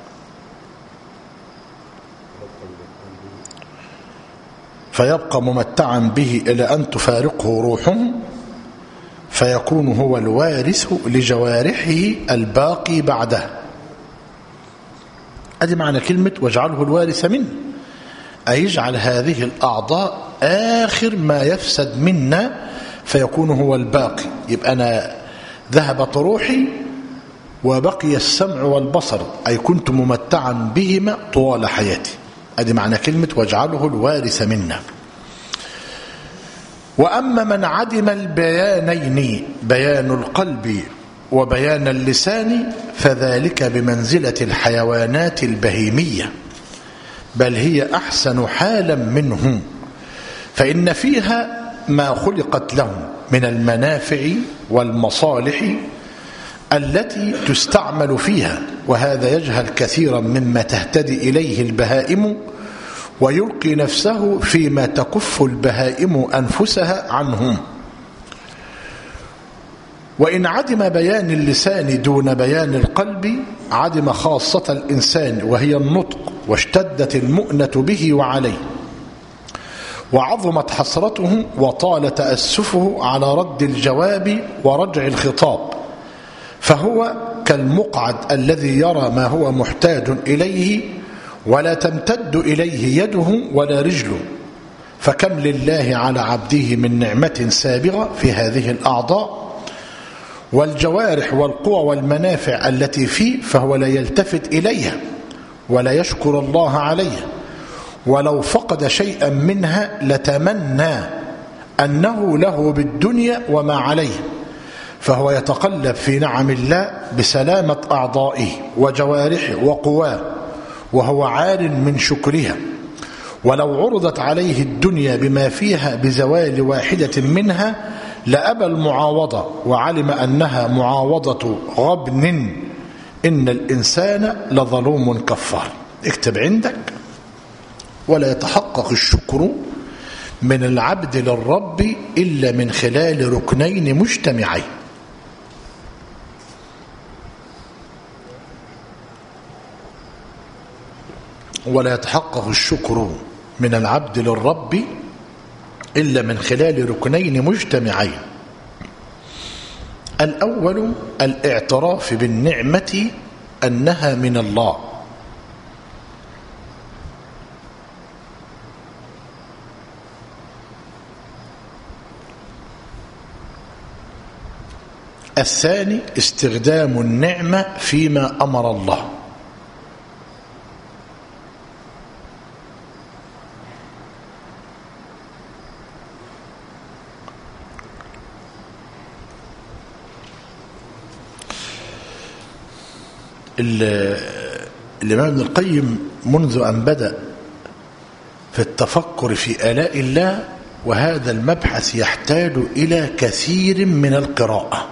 S1: فيبقى ممتعا به إلى أن تفارقه روحه فيكون هو الوارث لجوارحه الباقي بعده. هذه معنى كلمة واجعله الوارث منه، أي يجعل هذه الأعضاء آخر ما يفسد منا فيكون هو الباقي. يبقى أنا ذهبت روحي وبقي السمع والبصر، أي كنت ممتعا بهما طوال حياتي. هذه معنى كلمة واجعله الوارث منا. وأما من عدم البيانين، بيان القلب وبيان اللسان، فذلك بمنزلة الحيوانات البهيمية، بل هي أحسن حالا منه، فإن فيها ما خلقت لهم من المنافع والمصالح التي تستعمل فيها، وهذا يجهل كثيرا مما تهتدي إليه البهائم ويلقي نفسه فيما تكف البهائم أنفسها عنهم. وإن عدم بيان اللسان دون بيان القلب عدم خاصة الإنسان وهي النطق، واشتدت المؤنة به وعليه، وعظمت حسرته وطال تأسفه على رد الجواب ورجع الخطاب، فهو كالمقعد الذي يرى ما هو محتاج إليه ولا تمتد إليه يده ولا رجله. فكم لله على عبده من نعمة سابغة في هذه الأعضاء والجوارح والقوى والمنافع التي فيه، فهو لا يلتفت إليها ولا يشكر الله عليها، ولو فقد شيئا منها لتمنى أنه له بالدنيا وما عليه، فهو يتقلب في نعم الله بسلامة أعضائه وجوارحه وقواه، وهو عار من شكرها. ولو عرضت عليه الدنيا بما فيها بزوال واحدة منها لأبى المعاوضة، وعلم أنها معاوضة غبن. إن الإنسان لظلوم كفار. اكتب عندك: ولا يتحقق الشكر من العبد للرب إلا من خلال ركنين مجتمعين. ولا يتحقق الشكر من العبد للرب إلا من خلال ركنين مجتمعين. الأول الاعتراف بالنعمة أنها من الله، الثاني استخدام النعمة فيما أمر الله، الإمام ابن القيم منذ أن بدأ في التفكر في آلاء الله، وهذا المبحث يحتاج إلى كثير من القراءة،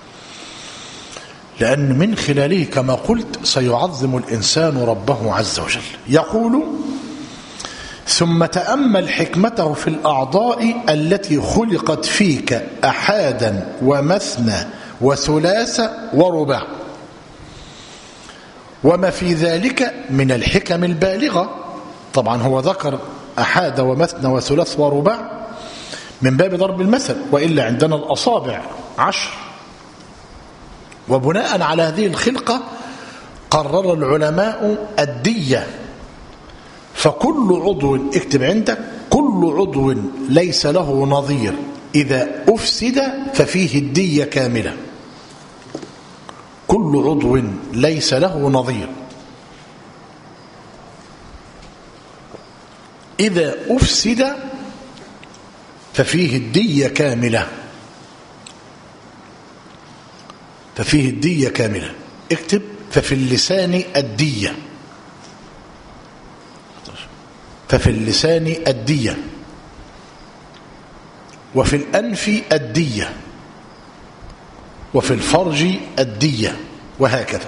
S1: لأن من خلاله كما قلت سيعظم الإنسان ربه عز وجل. يقول: ثم تأمل حكمته في الأعضاء التي خلقت فيك أحادا ومثنى وثلاث ورباع، وما في ذلك من الحكم البالغة. طبعا هو ذكر أحاد ومثنى وثلاث ورباع من باب ضرب المثل، وإلا عندنا الأصابع عشر، وبناء على هذه الخلقة قرر العلماء الدية، فكل عضو، اكتب عندك، كل عضو ليس له نظير إذا أفسد ففيه الدية كاملة. كل عضو ليس له نظير إذا أفسد ففيه الدية كاملة. ففيه الدية كاملة. اكتب ففي اللسان الدية. ففي اللسان الدية، وفي الأنف الدية، وفي الفرج الدية، وهكذا.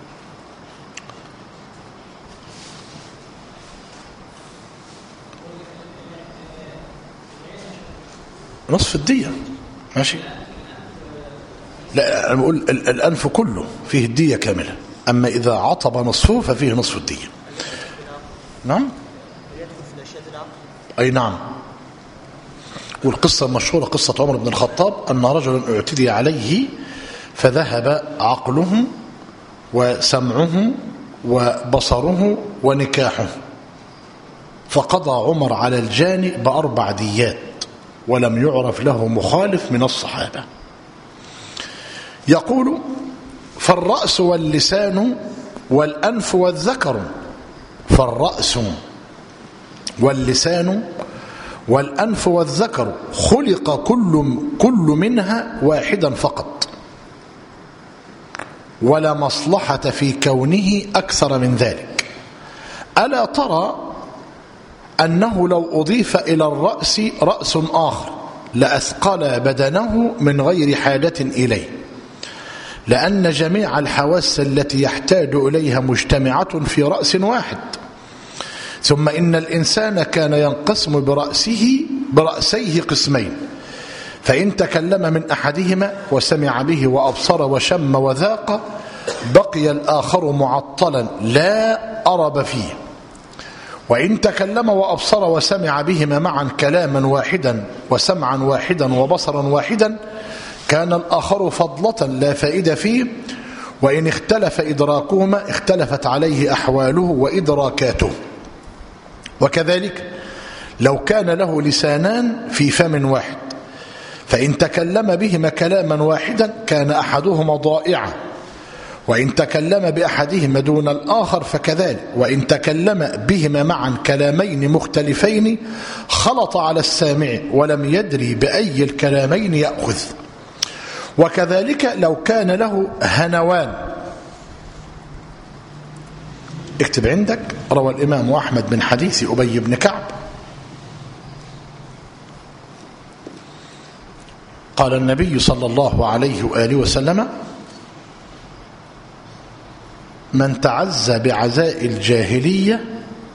S1: نصف الدية ماشي. لا أنا بقول الأنف كله فيه الدية كاملة، أما إذا عطب نصفه ففيه نصف الدية. نعم أي نعم. والقصة المشهورة قصة عمر بن الخطاب أن رجلا اعتدي عليه فذهب عقله وسمعه وبصره ونكاحه، فقضى عمر على الجاني بأربع ديات ولم يعرف له مخالف من الصحابة. يقول فالرأس واللسان والأنف والذكر، فالرأس واللسان والأنف والذكر خلق كل, كل منها واحدا فقط، ولا مصلحة في كونه أكثر من ذلك. ألا ترى أنه لو أضيف إلى الرأس رأس آخر لأثقل بدنه من غير حاجة إليه، لأن جميع الحواس التي يحتاج إليها مجتمعة في رأس واحد. ثم إن الإنسان كان ينقسم برأسه برأسيه قسمين، فإن تكلم من أحدهما وسمع به وأبصر وشم وذاق بقي الآخر معطلا لا أرب فيه، وإن تكلم وأبصر وسمع بهما معا كلاما واحدا وسمعا واحدا وبصرا واحدا كان الآخر فضلة لا فائدة فيه، وإن اختلف إدراكهما اختلفت عليه أحواله وإدراكاته. وكذلك لو كان له لسانان في فم واحد، فإن تكلم بهما كلاما واحدا كان أحدهما ضائعا، وإن تكلم بأحدهما دون الآخر فكذلك، وإن تكلم بهما معا كلامين مختلفين خلط على السامع ولم يدري بأي الكلامين يأخذ. وكذلك لو كان له هنوان، اكتب عندك، روى الإمام أحمد من حديث أبي بن كعب قال النبي صلى الله عليه وآله وسلم من تعزى بعزاء الجاهلية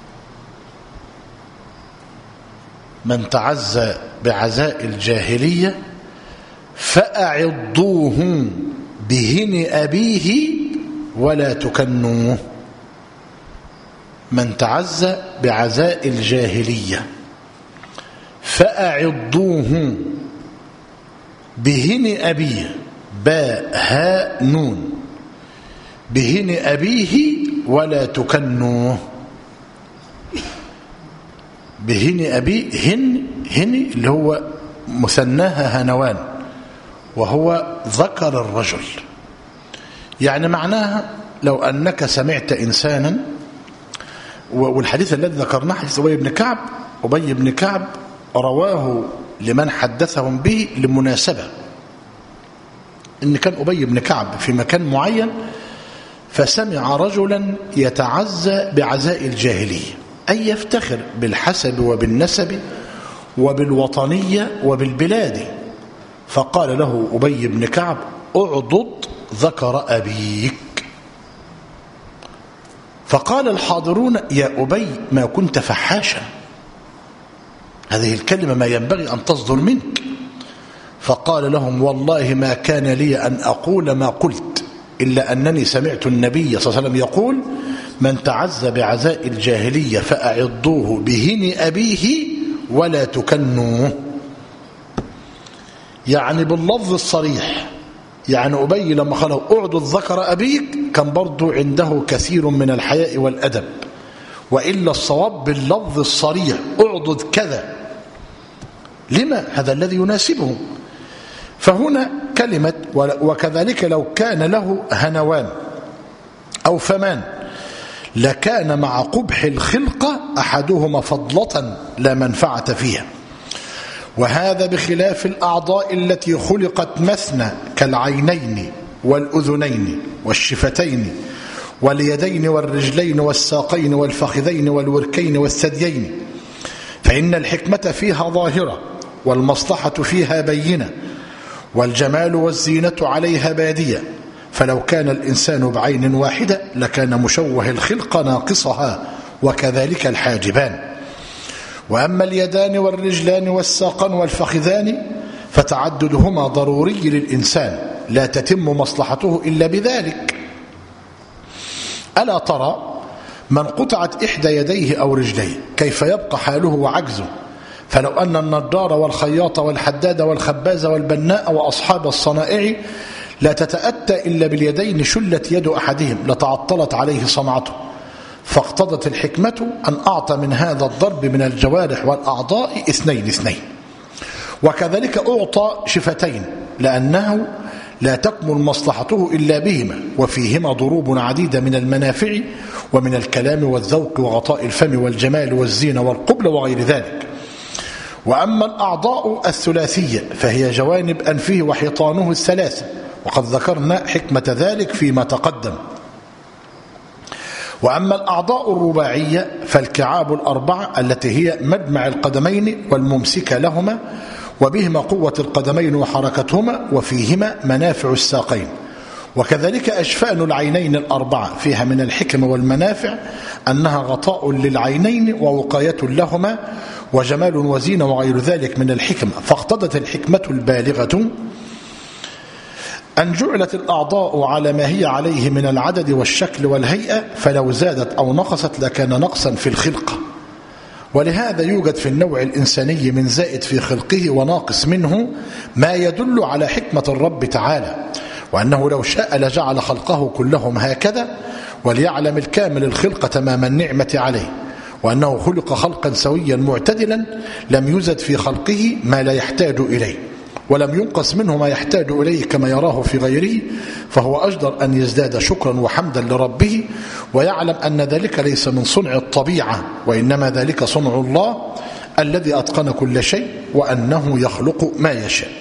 S1: من تعزى بعزاء الجاهلية فأعضوه بهن أبيه ولا تكنوه. من تعزى بعزاء الجاهلية فأعضوه بهن أبيه، باء هاء نون، بهن أبيه ولا تكنوه. بهن أبيه، هن هن اللي هو مثناها هنوان وهو ذكر الرجل. يعني معناها لو أنك سمعت إنسانا، والحديث الذي ذكرناه حديث أبي بن كعب، أبي بن كعب رواه لمن حدثهم به لمناسبة، إن كان أبي بن كعب في مكان معين فسمع رجلا يتعزى بعزاء الجاهلية، أي يفتخر بالحسب وبالنسب وبالوطنية وبالبلاد، فقال له أبي بن كعب اعضد ذكر أبيك. فقال الحاضرون يا أبي ما كنت فحاشا، هذه الكلمة ما ينبغي أن تصدر منك. فقال لهم والله ما كان لي أن أقول ما قلت إلا أنني سمعت النبي صلى الله عليه وسلم يقول من تعزى بعزاء الجاهلية فأعضوه بهن أبيه ولا تكنوه. يعني باللفظ الصريح، يعني أبي لما قال اعضد ذكر أبيك كان برضو عنده كثير من الحياء والأدب، وإلا الصواب باللفظ الصريح اعضد كذا، لما هذا الذي يناسبه. فهنا كلمة وكذلك لو كان له هنوان أو فمان لكان مع قبح الخلقة أحدهما فضلة لا منفعة فيها، وهذا بخلاف الأعضاء التي خلقت مثنى كالعينين والأذنين والشفتين واليدين والرجلين والساقين والفخذين والوركين والثديين، فإن الحكمة فيها ظاهرة والمصلحة فيها بينة والجمال والزينة عليها بادية، فلو كان الإنسان بعين واحدة لكان مشوه الخلق ناقصها، وكذلك الحاجبان. وأما اليدان والرجلان والساقان والفخذان فتعددهما ضروري للإنسان لا تتم مصلحته إلا بذلك. ألا ترى من قطعت إحدى يديه أو رجليه كيف يبقى حاله وعجزه؟ فلو أن النجار والخياط والحداد والخباز والبناء وأصحاب الصنائع لا تتأتى إلا باليدين شلت يد أحدهم لتعطلت عليه صنعته، فاقتضت الحكمة أن أعطى من هذا الضرب من الجوارح والأعضاء اثنين اثنين. وكذلك أعطى شفتين لأنه لا تكمل مصلحته إلا بهما، وفيهما ضروب عديدة من المنافع ومن الكلام والذوق وغطاء الفم والجمال والزينة والقبل وغير ذلك. وأما الأعضاء الثلاثية فهي جوانب أنفه وحيطانه الثلاثة، وقد ذكرنا حكمة ذلك فيما تقدم. وأما الأعضاء الرباعية فالكعاب الأربعة التي هي مجمع القدمين والممسكة لهما، وبهما قوة القدمين وحركتهما، وفيهما منافع الساقين. وكذلك أجفان العينين الأربعة فيها من الحكم والمنافع أنها غطاء للعينين ووقاية لهما وجمال وزينة وغير ذلك من الحكمة، فاقتضت الحكمة البالغة أن جعلت الأعضاء على ما هي عليه من العدد والشكل والهيئة، فلو زادت أو نقصت لكان نقصا في الخلقة. ولهذا يوجد في النوع الإنساني من زائد في خلقه وناقص منه ما يدل على حكمة الرب تعالى، وأنه لو شاء لجعل خلقه كلهم هكذا، وليعلم الكامل الخلق تمام النعمة عليه، وأنه خلق خلقا سويا معتدلا لم يزد في خلقه ما لا يحتاج إليه، ولم ينقص منه ما يحتاج إليه كما يراه في غيره، فهو أجدر أن يزداد شكرا وحمدا لربه، ويعلم أن ذلك ليس من صنع الطبيعة، وإنما ذلك صنع الله الذي أتقن كل شيء، وأنه يخلق ما يشاء.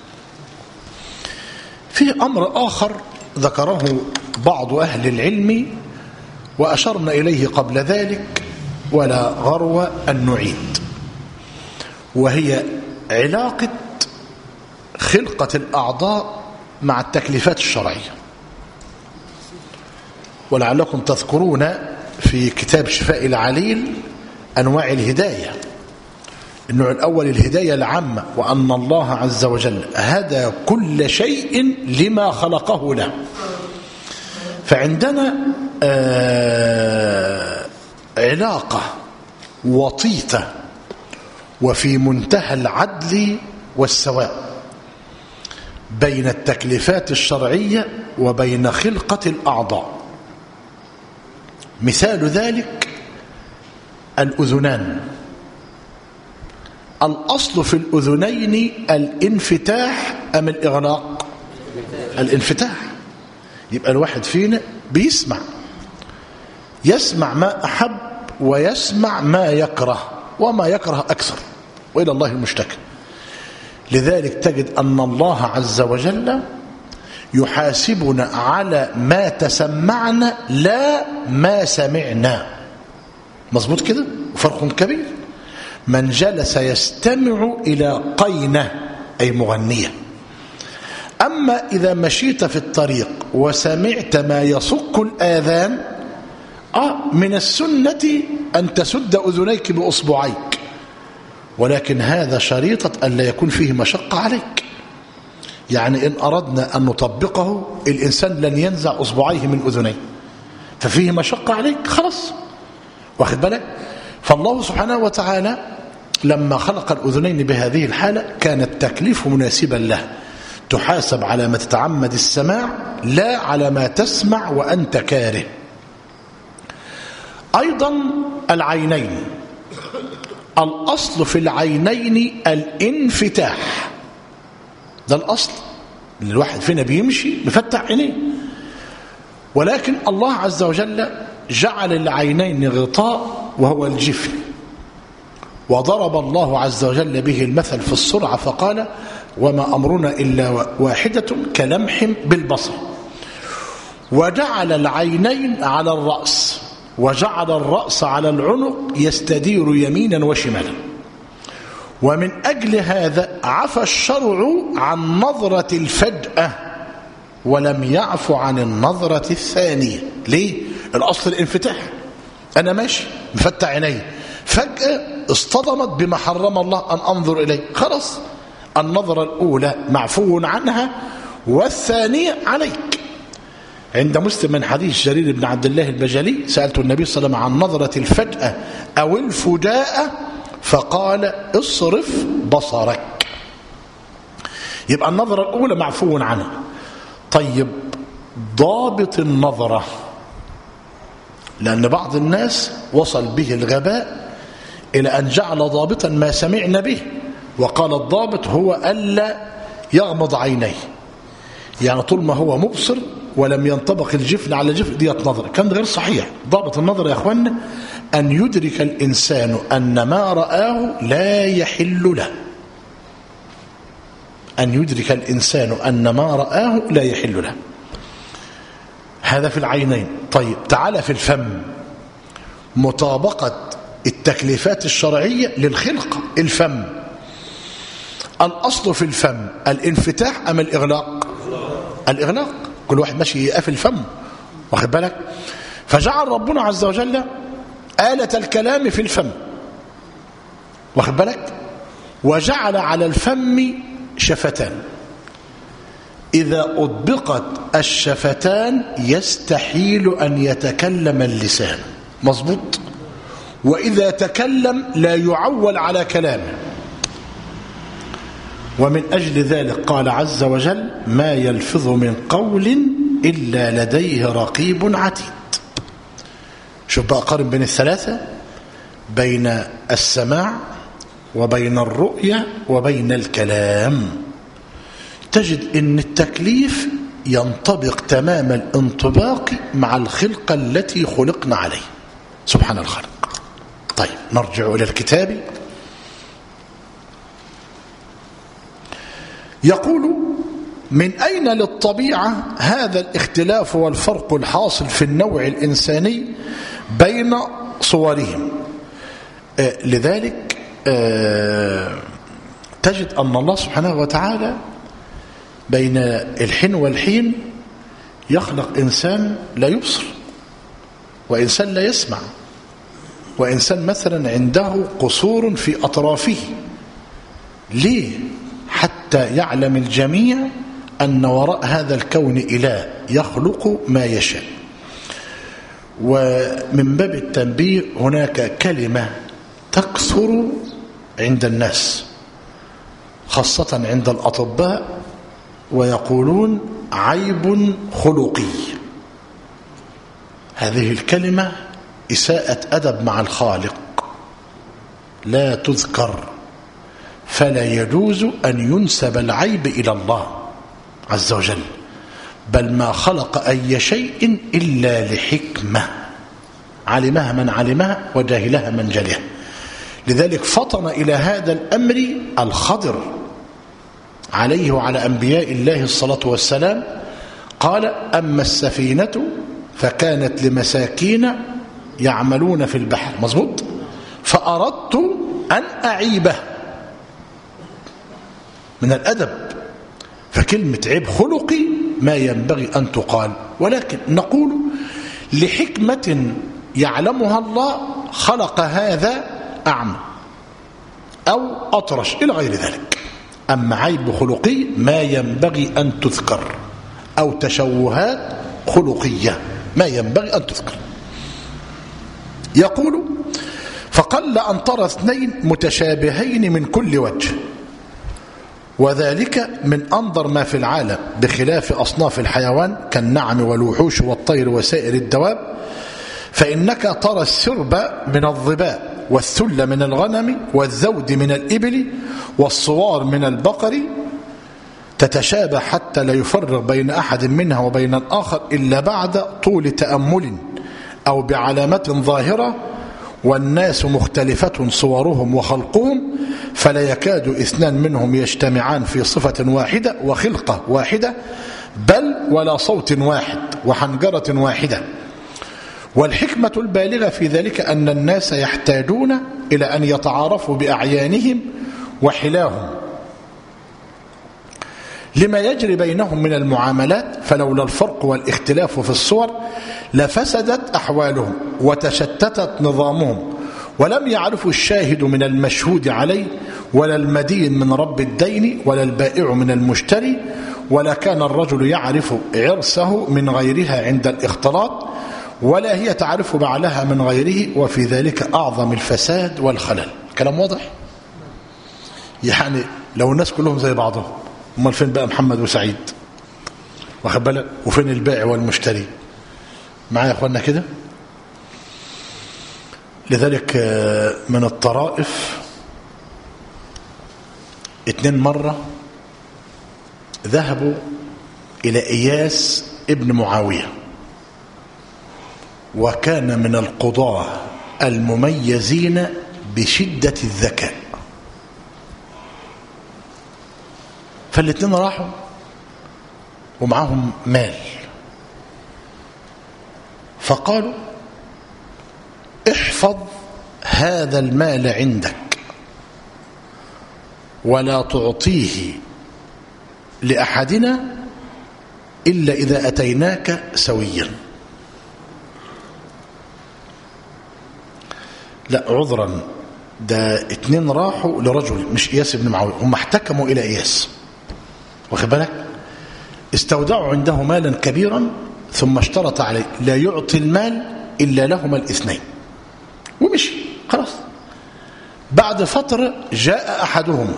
S1: في أمر آخر ذكره بعض أهل العلم وأشرنا إليه قبل ذلك ولا غرو أن نعيد، وهي علاقة خلقة الأعضاء مع التكليفات الشرعية. ولعلكم تذكرون في كتاب شفاء العليل أنواع الهداية، النوع الأول الهداية العامة، وأن الله عز وجل هدى كل شيء لما خلقه له. فعندنا آه علاقة وطيدة وفي منتهى العدل والسواء بين التكليفات الشرعية وبين خلقة الأعضاء. مثال ذلك الأذنان، الأصل في الأذنين الانفتاح أم الإغلاق؟ الانفتاح. يبقى الواحد فينا بيسمع، يسمع ما أحب ويسمع ما يكره، وما يكره أكثر، وإلى الله المشتكى. لذلك تجد أن الله عز وجل يحاسبنا على ما تسمعنا لا ما سمعنا. مظبوط كده؟ فرق كبير. من جلس يستمع إلى قينة أي مغنية. أما إذا مشيت في الطريق وسمعت ما يصك الآذان، آه من السنة أن تسد أذنيك بأصبعيك، ولكن هذا شريطة أن لا يكون فيه مشقة عليك. يعني إن أردنا أن نطبقه الإنسان لن ينزع أصبعيه من أذنيه، ففيه مشقة عليك خلاص، واخد بالك؟ فالله سبحانه وتعالى لما خلق الأذنين بهذه الحالة كان التكليف مناسبا له. تحاسب على ما تتعمد السماع لا على ما تسمع وأنت كاره. أيضا العينين، الأصل في العينين الانفتاح، ده الأصل. الواحد فينا بيمشي بفتح عينيه، ولكن الله عز وجل جعل العينين غطاء وهو الجفن، وضرب الله عز وجل به المثل في السرعة فقال وما أمرنا إلا واحدة كلمح بالبصر. وجعل العينين على الرأس، وجعل الرأس على العنق يستدير يمينا وشمالا. ومن أجل هذا عفى الشرع عن نظرة الفجأة ولم يعف عن النظرة الثانية. ليه؟ الأصل الانفتاح، أنا ماشي مفتح عيني فجأة اصطدمت بما حرم الله أن أنظر إليه، خلاص النظرة الأولى معفو عنها والثانية عليك. عند مسلم من حديث جرير بن عبد الله البجلي سألت النبي صلى الله عليه وسلم عن نظرة الفجأة أو الفجاءة فقال اصرف بصرك. يبقى النظرة الأولى معفو عنها. طيب ضابط النظرة، لأن بعض الناس وصل به الغباء إلى أن جعل ضابطا ما سمعنا به، وقال الضابط هو ألا يغمض عينيه، يعني طول ما هو مبصر ولم ينطبق الجفن على جفن ديت نظر. كان غير صحيح. ضابط النظر يا أخوانا أن يدرك الإنسان أن ما رآه لا يحل له، أن يدرك الإنسان أن ما رآه لا يحل له. هذا في العينين. طيب تعال في الفم، مطابقة التكليفات الشرعية للخلق. الفم الأصل في الفم الانفتاح أم الإغلاق؟ الإغلاق. كل واحد ماشي يقفل فمه، واخد بالك؟ فجعل ربنا عز وجل آلة الكلام في الفم، واخد بالك؟ وجعل على الفم شفتان، إذا أطبقت الشفتان يستحيل أن يتكلم اللسان، مظبوط؟ وإذا تكلم لا يعول على كلامه. ومن أجل ذلك قال عز وجل ما يلفظ من قول إلا لديه رقيب عتيد. شوف بقى قارن بين الثلاثة، بين السماع وبين الرؤية وبين الكلام، تجد أن التكليف ينطبق تمام الانطباق مع الخلقة التي خلقنا عليه. سبحان الخالق. طيب نرجع إلى الكتاب. يقول من أين للطبيعة هذا الاختلاف والفرق الحاصل في النوع الإنساني بين صورهم؟ آه لذلك آه تجد أن الله سبحانه وتعالى بين الحين والحين يخلق إنسان لا يبصر، وإنسان لا يسمع، وإنسان مثلا عنده قصور في أطرافه. ليه؟ حتى يعلم الجميع أن وراء هذا الكون إله يخلق ما يشاء. ومن باب التنبيه هناك كلمة تكثر عند الناس خاصة عند الأطباء، ويقولون عيب خلقي. هذه الكلمة إساءة أدب مع الخالق، لا تذكر، فلا يجوز أن ينسب العيب إلى الله عز وجل، بل ما خلق أي شيء إلا لحكمة علمها من علمها وجاهلها من جهلها. لذلك فطن إلى هذا الأمر الخضر عليه وعلى أنبياء الله الصلاة والسلام، قال أما السفينة فكانت لمساكين يعملون في البحر، مظبوط، فأردت أن أعيبه. من الأدب. فكلمة عيب خلقي ما ينبغي أن تقال، ولكن نقول لحكمة يعلمها الله خلق هذا أعمى أو أطرش إلى غير ذلك. أما عيب خلقي ما ينبغي أن تذكر، أو تشوهات خلقية ما ينبغي أن تذكر. يقول فقل أن ترى اثنين متشابهين من كل وجه، وذلك من أنظر ما في العالم بخلاف أصناف الحيوان كالنعم والوحوش والطير وسائر الدواب، فإنك ترى السرب من الظباء والثل من الغنم والذود من الإبل والصوار من البقر تتشابه حتى لا يفرق بين أحد منها وبين الآخر إلا بعد طول تأمل أو بعلامة ظاهرة، والناس مختلفة صورهم وخلقهم، فلا يكاد اثنان منهم يجتمعان في صفة واحدة وخلقة واحدة، بل ولا صوت واحد وحنجرة واحدة. والحكمة البالغة في ذلك أن الناس يحتاجون إلى أن يتعارفوا بأعيانهم وحلاهم لما يجري بينهم من المعاملات، فلولا الفرق والاختلاف في الصور لفسدت أحوالهم وتشتتت نظامهم، ولم يعرفوا الشاهد من المشهود عليه، ولا المدين من رب الدين، ولا البائع من المشتري، ولا كان الرجل يعرف عرسه من غيرها عند الاختلاط، ولا هي تعرف بعلها من غيره، وفي ذلك أعظم الفساد والخلل. كلام واضح؟ يعني لو الناس كلهم زي بعضهم، امال فين بقى محمد وسعيد؟ واخد بالك؟ وفين البائع والمشتري؟ معايا يا اخوانا كده؟ لذلك من الطرائف اتنين مرة ذهبوا إلى إياس ابن معاوية، وكان من القضاة المميزين بشدة الذكاء، فالاتنين راحوا ومعهم مال، فقالوا احفظ هذا المال عندك ولا تعطيه لأحدنا إلا إذا أتيناك سويا. لا عذرا، ده اتنين راحوا لرجل مش إياس بن معاوية، هم احتكموا إلى إياس، واخد بالك؟ استودعوا عنده مالا كبيرا ثم اشترط عليه لا يعطي المال إلا لهما الاثنين، ومشي خلاص. بعد فترة جاء أحدهما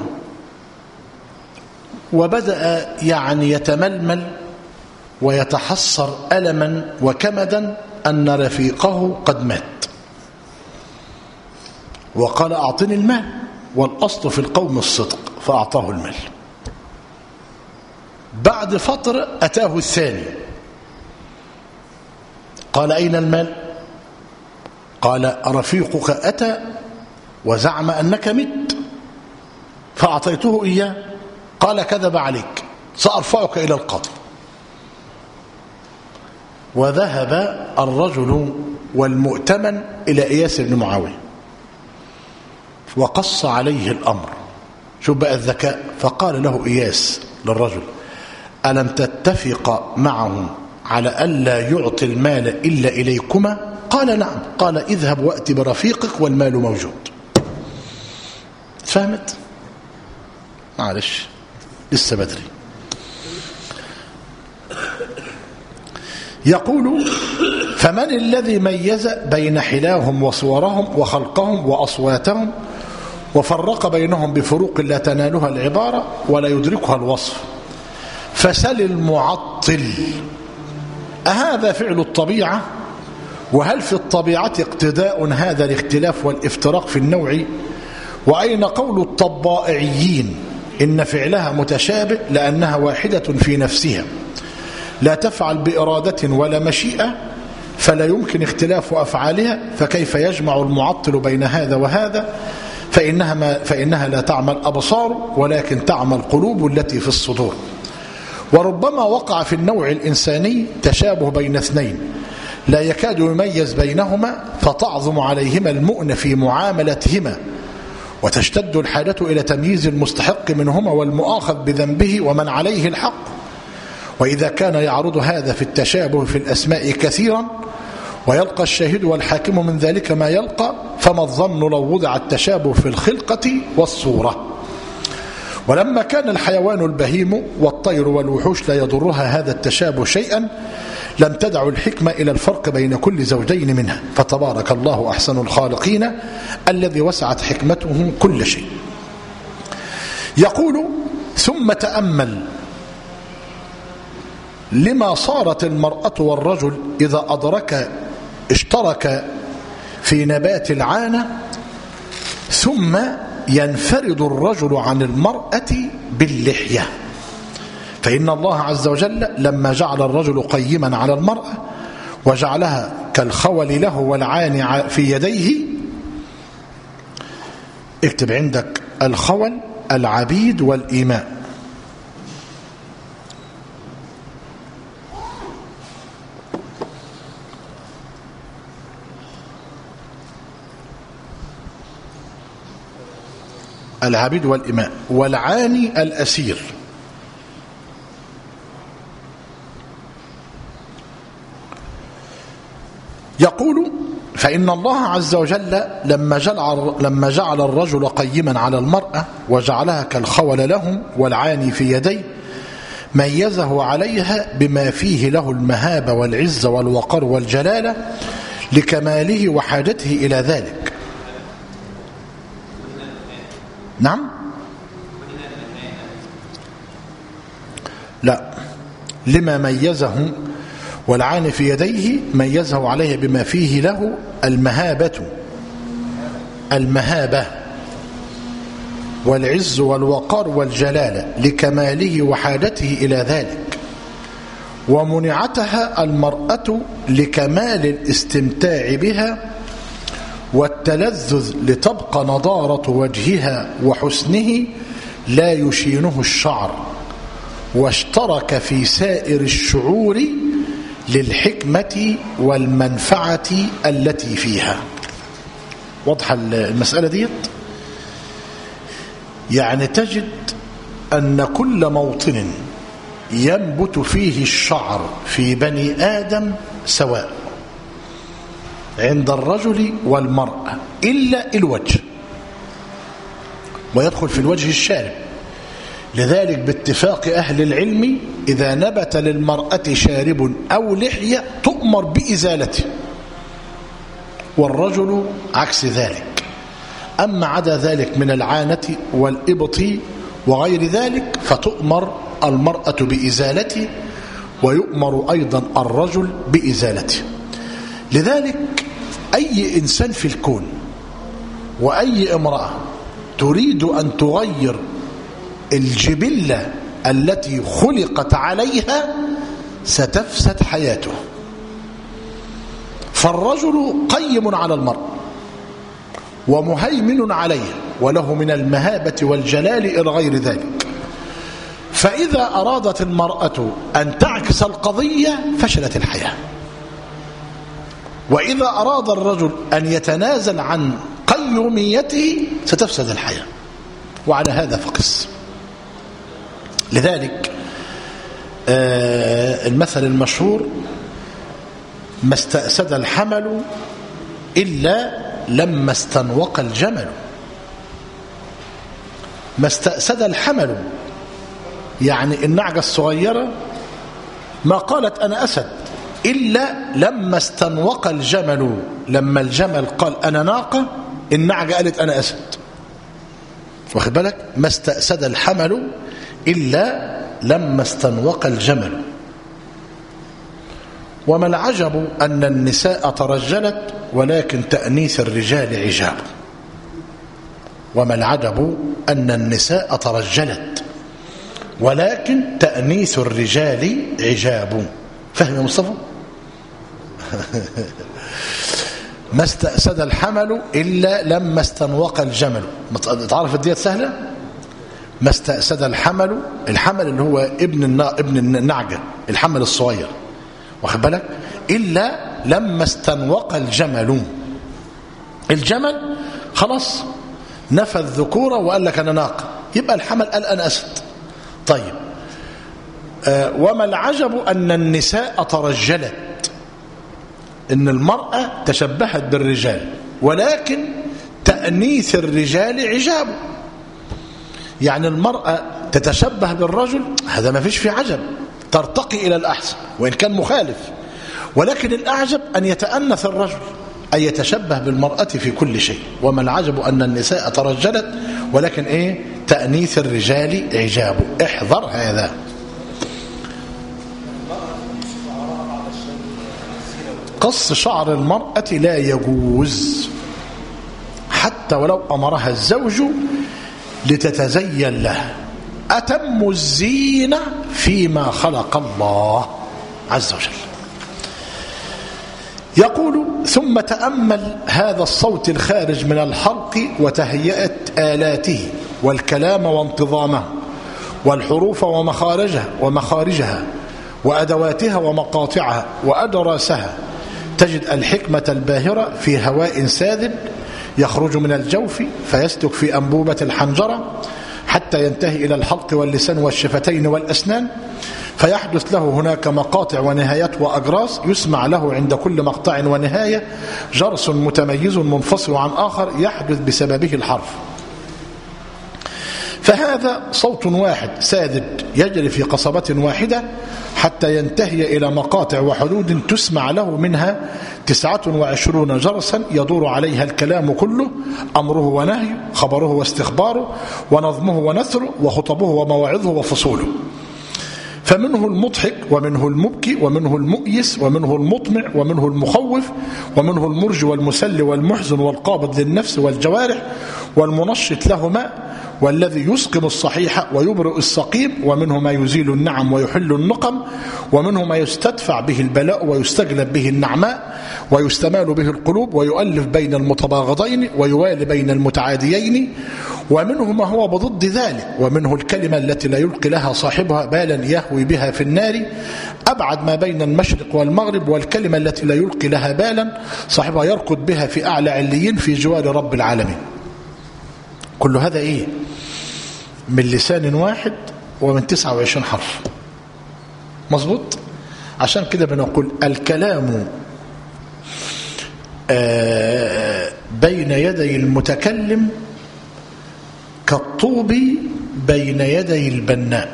S1: وبدأ يعني يتململ ويتحسر ألما وكمدا أن رفيقه قد مات، وقال أعطني المال، والأصل في القوم الصدق، فأعطاه المال. بعد فترة أتاه الثاني قال أين المال؟ قال رفيقك أتى وزعم أنك مت فأعطيته إياه، قال كذب عليك، سأرفعك إلى القاضي. وذهب الرجل والمؤتمن إلى إياس بن معاوية وقص عليه الأمر. شوف بقى الذكاء، فقال له إياس للرجل ألم تتفق معهم على ألا يعطي المال إلا إليكما؟ قال نعم. قال اذهب وأتي برفيقك والمال موجود. فهمت؟ معلش لسه بدري. يقول فمن الذي ميز بين حلاهم وصورهم وخلقهم وأصواتهم وفرق بينهم بفروق لا تنالها العبارة ولا يدركها الوصف؟ فسل المعطل أهذا فعل الطبيعة؟ وهل في الطبيعة اقتداء هذا الاختلاف والافتراق في النوع؟ وأين قول الطبائعيين إن فعلها متشابه لأنها واحدة في نفسها لا تفعل بإرادة ولا مشيئة، فلا يمكن اختلاف أفعالها، فكيف يجمع المعطل بين هذا وهذا؟ فإنها, ما فإنها لا تعمل أبصار ولكن تعمل قلوب التي في الصدور. وربما وقع في النوع الإنساني تشابه بين اثنين لا يكاد يميز بينهما، فتعظم عليهما المؤنة في معاملتهما، وتشتد الحاجة إلى تمييز المستحق منهما والمؤاخذ بذنبه ومن عليه الحق. وإذا كان يعرض هذا في التشابه في الأسماء كثيرا ويلقى الشاهد والحاكم من ذلك ما يلقى، فما الظن لو وضع التشابه في الخلقة والصورة؟ ولما كان الحيوان البهيم والطير والوحوش لا يضرها هذا التشابه شيئا، لم تدع الحكمة إلى الفرق بين كل زوجين منها، فتبارك الله أحسن الخالقين الذي وسعت حكمته كل شيء. يقول ثم تأمل لما صارت المرأة والرجل إذا أدرك اشترك في نبات العانة ثم ينفرد الرجل عن المرأة باللحية. فإن الله عز وجل لما جعل الرجل قيما على المرأة وجعلها كالخول له والعان في يديه، اكتب عندك الخول العبيد والإيماء. العبيد والإماء والعاني الأسير. يقول فإن الله عز وجل لما جعل, لما جعل الرجل قيما على المرأة وجعلها كالخول لهم والعاني في يديه ميزه عليها بما فيه له المهابة والعز والوقار والجلالة لكماله وحاجته إلى ذلك. نعم لا لما ميزه والعاني في يديه ميزه عليه بما فيه له المهابة المهابة والعز والوقار والجلالة لكماله وحاجته إلى ذلك. ومنعتها المرأة لكمال الاستمتاع بها والتلذذ لتبقى نضارة وجهها وحسنه لا يشينه الشعر، واشترك في سائر الشعور للحكمة والمنفعة التي فيها. واضحة المسألة ديت؟ يعني تجد أن كل موطن ينبت فيه الشعر في بني آدم سواء عند الرجل والمرأة إلا الوجه، ويدخل في الوجه الشارب. لذلك باتفاق أهل العلم إذا نبت للمرأة شارب أو لحية تؤمر بإزالته، والرجل عكس ذلك. أما عدا ذلك من العانة والإبط وغير ذلك فتؤمر المرأة بإزالته ويؤمر أيضا الرجل بإزالته. لذلك أي إنسان في الكون وأي امرأة تريد أن تغير الجبلة التي خلقت عليها ستفسد حياته. فالرجل قيم على المرأة ومهيمن عليها وله من المهابة والجلال إلى غير ذلك. فإذا أرادت المرأة أن تعكس القضية فشلت الحياة، وإذا أراد الرجل أن يتنازل عن قيوميته ستفسد الحياة. وعلى هذا فقس. لذلك آه المثل المشهور ما استأسد الحمل إلا لما استنوق الجمل. ما استأسد الحمل يعني النعجة الصغيرة ما قالت أنا أسد إلا لما استنوق الجمل. لما الجمل قال أنا ناقة النعجة قالت أنا أسد. واخد بالك؟ ما استأسد الحمل إلا لما استنوق الجمل. وما العجب أن النساء ترجلت ولكن تأنيث الرجال عجاب. وما العجب أن النساء ترجلت ولكن تأنيث الرجال عجاب. فهم يا مصطفى؟ ما استأسد الحمل إلا لما استنوق الجمل. تعرف الديت سهلة؟ ما استأسد الحمل، الحمل اللي هو ابن ابن النعجة الحمل الصغير، واخد بالك؟ إلا لما استنوق الجمل. الجمل خلاص نفى الذكورة وقال لك أنا ناقة، يبقى الحمل قال أنا أسد. طيب آه وما العجب أن النساء ترجلت، إن المرأة تشبهت بالرجال ولكن تأنيث الرجال عجاب. يعني المرأة تتشبه بالرجل هذا ما فيش فيه عجب، ترتقي إلى الأحسن وإن كان مخالف، ولكن الأعجب أن يتأنث الرجل أن يتشبه بالمرأة في كل شيء. وما العجب أن النساء ترجلت ولكن إيه تأنيث الرجال عجاب. احذر هذا. قص شعر المرأة لا يجوز حتى ولو أمرها الزوج لتتزين له. أتم الزينة فيما خلق الله عز وجل. يقول: ثم تأمل هذا الصوت الخارج من الحلق وتهيئة آلاته والكلام وانتظامه والحروف ومخارجها ومخارجها وأدواتها ومقاطعها وأدراسها، تجد الحكمة الباهرة في هواء ساذج يخرج من الجوف فيسلك في أنبوبة الحنجرة حتى ينتهي إلى الحلق واللسان والشفتين والأسنان، فيحدث له هناك مقاطع ونهايات وأجراس، يسمع له عند كل مقطع ونهاية جرس متميز منفصل عن آخر يحدث بسببه الحرف. فهذا صوت واحد ساذج يجري في قصبة واحدة حتى ينتهي إلى مقاطع وحدود تسمع له منها تسعة وعشرون جرسا يدور عليها الكلام كله، أمره ونهيه، خبره واستخباره، ونظمه ونثره، وخطبه ومواعظه وفصوله. فمنه المضحك ومنه المبكي ومنه المؤيس ومنه المطمع ومنه المخوف ومنه المرجي والمسلي والمحزن والقابض للنفس والجوارح والمنشط لهما والذي يسقم الصحيح ويبرئ السقيم، ومنه ما يزيل النعم ويحل النقم، ومنه ما يستدفع به البلاء ويستجلب به النعماء ويستمال به القلوب ويؤلف بين المتباغضين ويوالي بين المتعاديين، ومنه ما هو بضد ذلك، ومنه الكلمة التي لا يلقي لها صاحبها بالا يهوي بها في النار أبعد ما بين المشرق والمغرب، والكلمة التي لا يلقي لها بالا صاحبها يركض بها في أعلى عليين في جوار رب العالمين. كل هذا إيه؟ من لسان واحد ومن تسعة وعشرين حرف. مظبوط؟ عشان كده بنقول الكلام بين يدي المتكلم كالطوب بين يدي البناء.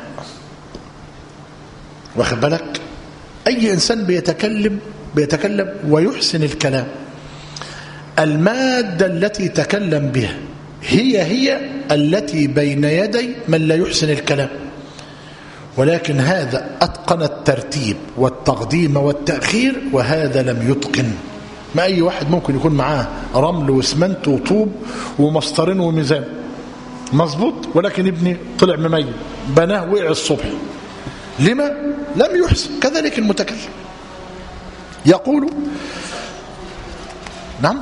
S1: واخد بالك؟ أي إنسان بيتكلم بيتكلم ويحسن الكلام، المادة التي تكلم بها هي هي التي بين يدي من لا يحسن الكلام، ولكن هذا أتقن الترتيب والتقديم والتأخير وهذا لم يتقن. ما أي واحد ممكن يكون معاه رمل واسمنت وطوب ومسطرين وميزان، مظبوط، ولكن ابني طلع مميز، بناه وقع الصبح. لما؟ لم يحسن. كذلك المتكلم يقول نعم،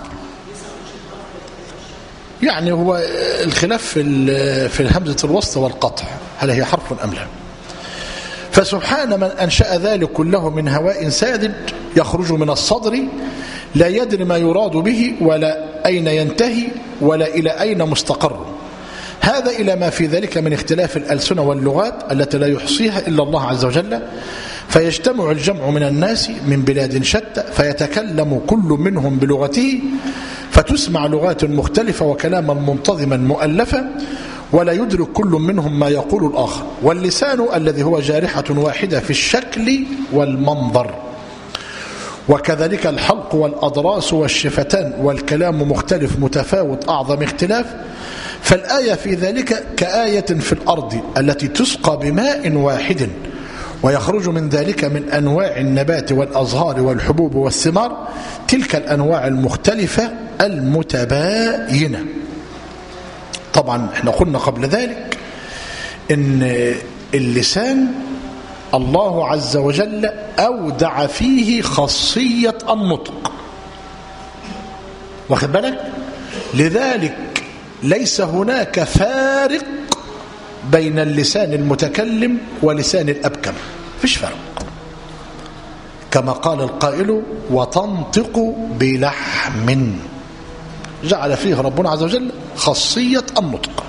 S1: يعني هو الخلاف في في همزة الوصل والقطع، هل هي حرف أم لا؟ فسبحان من أنشأ ذلك كله من هواء ساذج يخرج من الصدر لا يدري ما يراد به ولا أين ينتهي ولا إلى أين مستقر. هذا إلى ما في ذلك من اختلاف الألسنة واللغات التي لا يحصيها إلا الله عز وجل، فيجتمع الجمع من الناس من بلاد شتى فيتكلم كل منهم بلغته، فتسمع لغات مختلفة وكلاما منتظما مؤلفا، ولا يدرك كل منهم ما يقول الآخر. واللسان الذي هو جارحة واحدة في الشكل والمنظر، وكذلك الحلق والأضراس والشفتان، والكلام مختلف متفاوت أعظم اختلاف. فالآية في ذلك كآية في الأرض التي تسقى بماء واحد ويخرج من ذلك من أنواع النبات والأزهار والحبوب والثمار، تلك الأنواع المختلفة المتباينة. طبعا احنا قلنا قبل ذلك ان اللسان الله عز وجل أودع فيه خاصية النطق، واخد بالك؟ لذلك ليس هناك فارق بين اللسان المتكلم ولسان الأبكم، فيش فرق. كما قال القائل وتنطق بلحم، جعل فيه ربنا عز وجل خاصية النطق.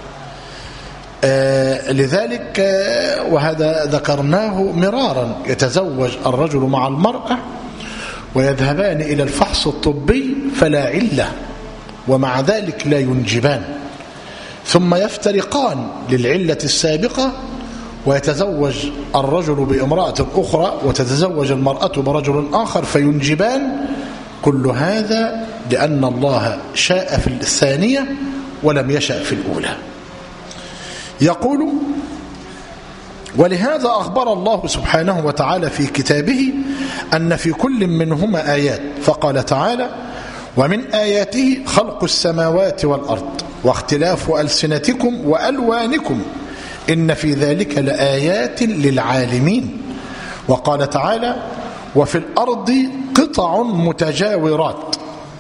S1: آه لذلك آه وهذا ذكرناه مرارا، يتزوج الرجل مع المرأة ويذهبان إلى الفحص الطبي فلا علة، ومع ذلك لا ينجبان، ثم يفترقان للعلة السابقة، ويتزوج الرجل بامرأة أخرى وتتزوج المرأة برجل آخر فينجبان. كل هذا لأن الله شاء في الثانية ولم يشأ في الأولى. يقول: ولهذا أخبر الله سبحانه وتعالى في كتابه أن في كل منهما آيات، فقال تعالى: ومن آياته خلق السماوات والأرض واختلاف ألسنتكم وألوانكم إن في ذلك لآيات للعالمين. وقال تعالى: وفي الأرض قطع متجاورات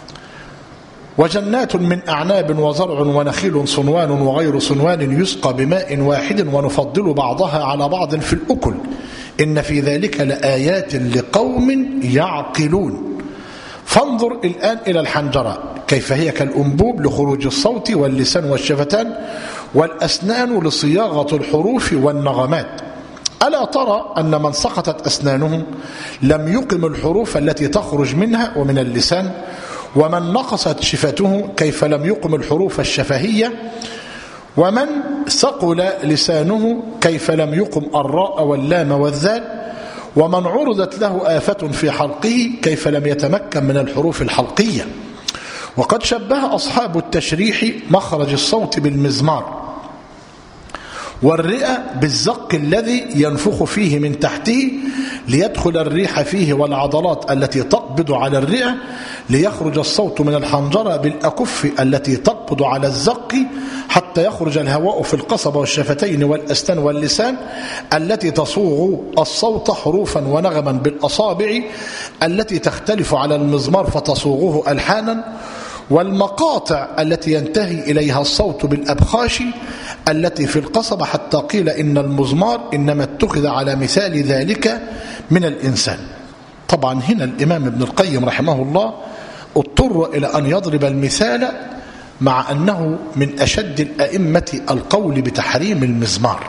S1: وجنات من أعناب وزرع ونخيل صنوان وغير صنوان يسقى بماء واحد ونفضل بعضها على بعض في الأكل إن في ذلك لآيات لقوم يعقلون. فانظر الآن إلى الحنجرة كيف هي كالأنبوب لخروج الصوت، واللسان والشفتان، والأسنان لصياغة الحروف والنغمات. ألا ترى أن من سقطت أسنانه لم يقم الحروف التي تخرج منها ومن اللسان، ومن نقصت شفته كيف لم يقم الحروف الشفهية، ومن ثقل لسانه كيف لم يقم الراء واللام والذال، ومن عرضت له آفة في حلقه كيف لم يتمكن من الحروف الحلقية. وقد شبه أصحاب التشريح مخرج الصوت بالمزمار، والرئة بالزق الذي ينفخ فيه من تحته ليدخل الريح فيه، والعضلات التي تقبض على الرئة ليخرج الصوت من الحنجرة بالأكف التي تقبض على الزق حتى يخرج الهواء في القصبة والشفتين والأسنان واللسان التي تصوغ الصوت حروفا ونغما بالأصابع التي تختلف على المزمار فتصوغه ألحانا، والمقاطع التي ينتهي إليها الصوت بالأبخاش التي في القصبة، حتى قيل إن المزمار إنما اتخذ على مثال ذلك من الإنسان. طبعا هنا الإمام ابن القيم رحمه الله اضطر إلى أن يضرب المثال، مع أنه من أشد الأئمة القول بتحريم المزمار،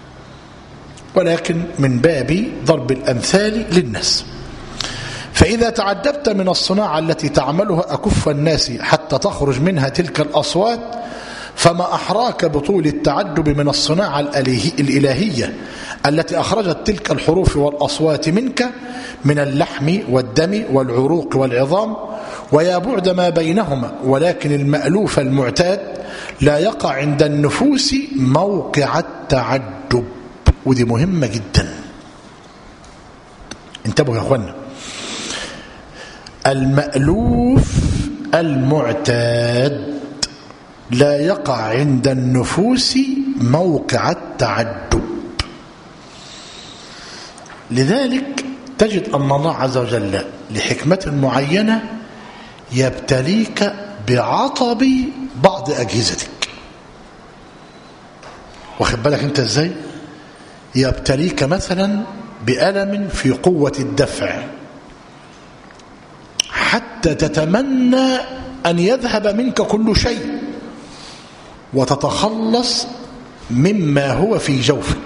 S1: ولكن من باب ضرب الأمثال للناس. فإذا تعجبت من الصناعة التي تعملها أكف الناس حتى تخرج منها تلك الأصوات، فما أحراك بطول التعجب من الصناعة الإلهية التي أخرجت تلك الحروف والأصوات منك من اللحم والدم والعروق والعظام، ويا بعد ما بينهما. ولكن المألوف المعتاد لا يقع عند النفوس موقع التعجب، ودي مهمة جدا، انتبهوا يا أخوانا. المألوف المعتاد لا يقع عند النفوس موقع التعجب. لذلك تجد أن الله عز وجل لحكمة معينة يبتليك بعطب بعض أجهزتك. واخد بالك انت ازاي؟ يبتليك مثلا بألم في قوة الدفع حتى تتمنى أن يذهب منك كل شيء وتتخلص مما هو في جوفك،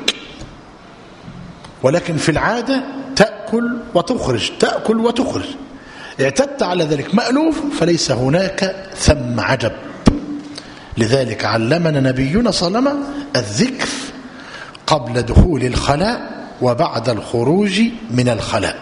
S1: ولكن في العادة تأكل وتخرج تأكل وتخرج، اعتدت على ذلك، مألوف، فليس هناك ثم عجب. لذلك علمنا نبينا صلى الله عليه وسلم الذكر قبل دخول الخلاء وبعد الخروج من الخلاء.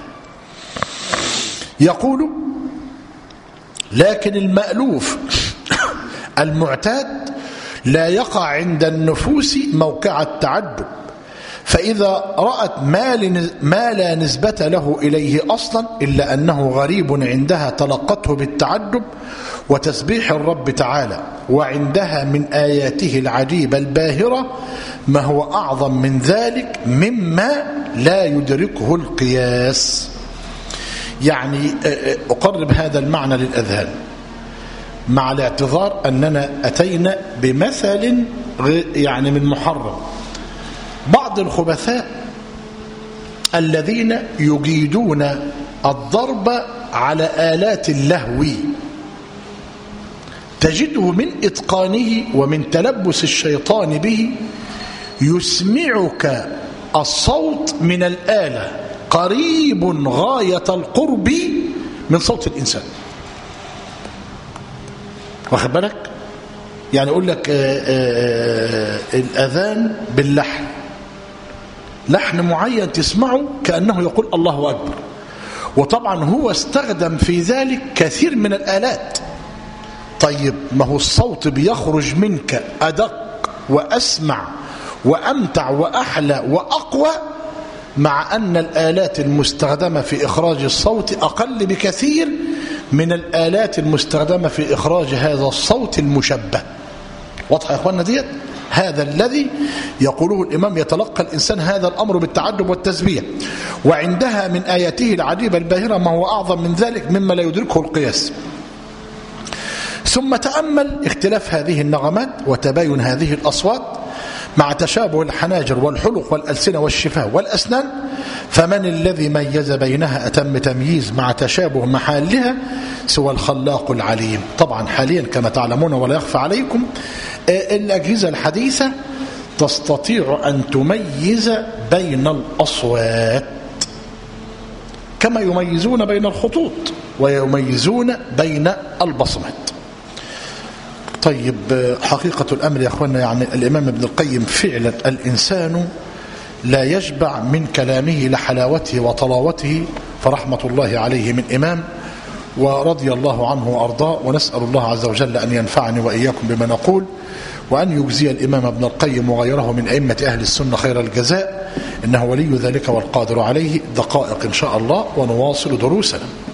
S1: يقول: لكن المألوف المعتاد لا يقع عند النفوس موقع التعجب، فإذا رأت ما لا نسبة له إليه أصلا إلا أنه غريب عندها تلقته بالتعجب وتسبيح الرب تعالى، وعندها من آياته العجيبة الباهرة ما هو أعظم من ذلك مما لا يدركه القياس. يعني أقرب هذا المعنى للأذهان مع الاعتذار أننا أتينا بمثل يعني من محرم. بعض الخبثاء الذين يجيدون الضرب على آلات اللهو تجده من إتقانه ومن تلبس الشيطان به يسمعك الصوت من الآلة قريب غاية القرب من صوت الإنسان. واخد بالك؟ يعني يقول لك آآ آآ الأذان باللحن، لحن معين تسمعه كأنه يقول الله أكبر، وطبعا هو استخدم في ذلك كثير من الآلات. طيب ما هو الصوت بيخرج منك أدق وأسمع وأمتع وأحلى وأقوى، مع أن الآلات المستخدمة في إخراج الصوت أقل بكثير من الآلات المستخدمة في إخراج هذا الصوت المشبه. واضح يا إخواننا ديت؟ هذا الذي يقوله الإمام يتلقى الإنسان هذا الأمر بالتعجب والتسبيح، وعندها من آياته العجيبة الباهرة ما هو أعظم من ذلك مما لا يدركه القياس. ثم تأمل اختلاف هذه النغمات وتباين هذه الأصوات مع تشابه الحناجر والحلق والألسنة والشفاه والأسنان، فمن الذي ميز بينها أتم تمييز مع تشابه محلها سوى الخلاق العليم. طبعا حاليا كما تعلمون ولا يخفى عليكم الأجهزة الحديثة تستطيع أن تميز بين الأصوات كما يميزون بين الخطوط ويميزون بين البصمات. طيب حقيقة الأمر يا أخوانا، يعني الإمام ابن القيم فعلا الإنسان لا يشبع من كلامه لحلاوته وطلاوته، فرحمة الله عليه من إمام، ورضي الله عنه وأرضاه، ونسأل الله عز وجل أن ينفعني وإياكم بما نقول، وأن يجزي الإمام ابن القيم وغيره من أئمة أهل السنة خير الجزاء، إنه ولي ذلك والقادر عليه. دقائق إن شاء الله ونواصل دروسنا.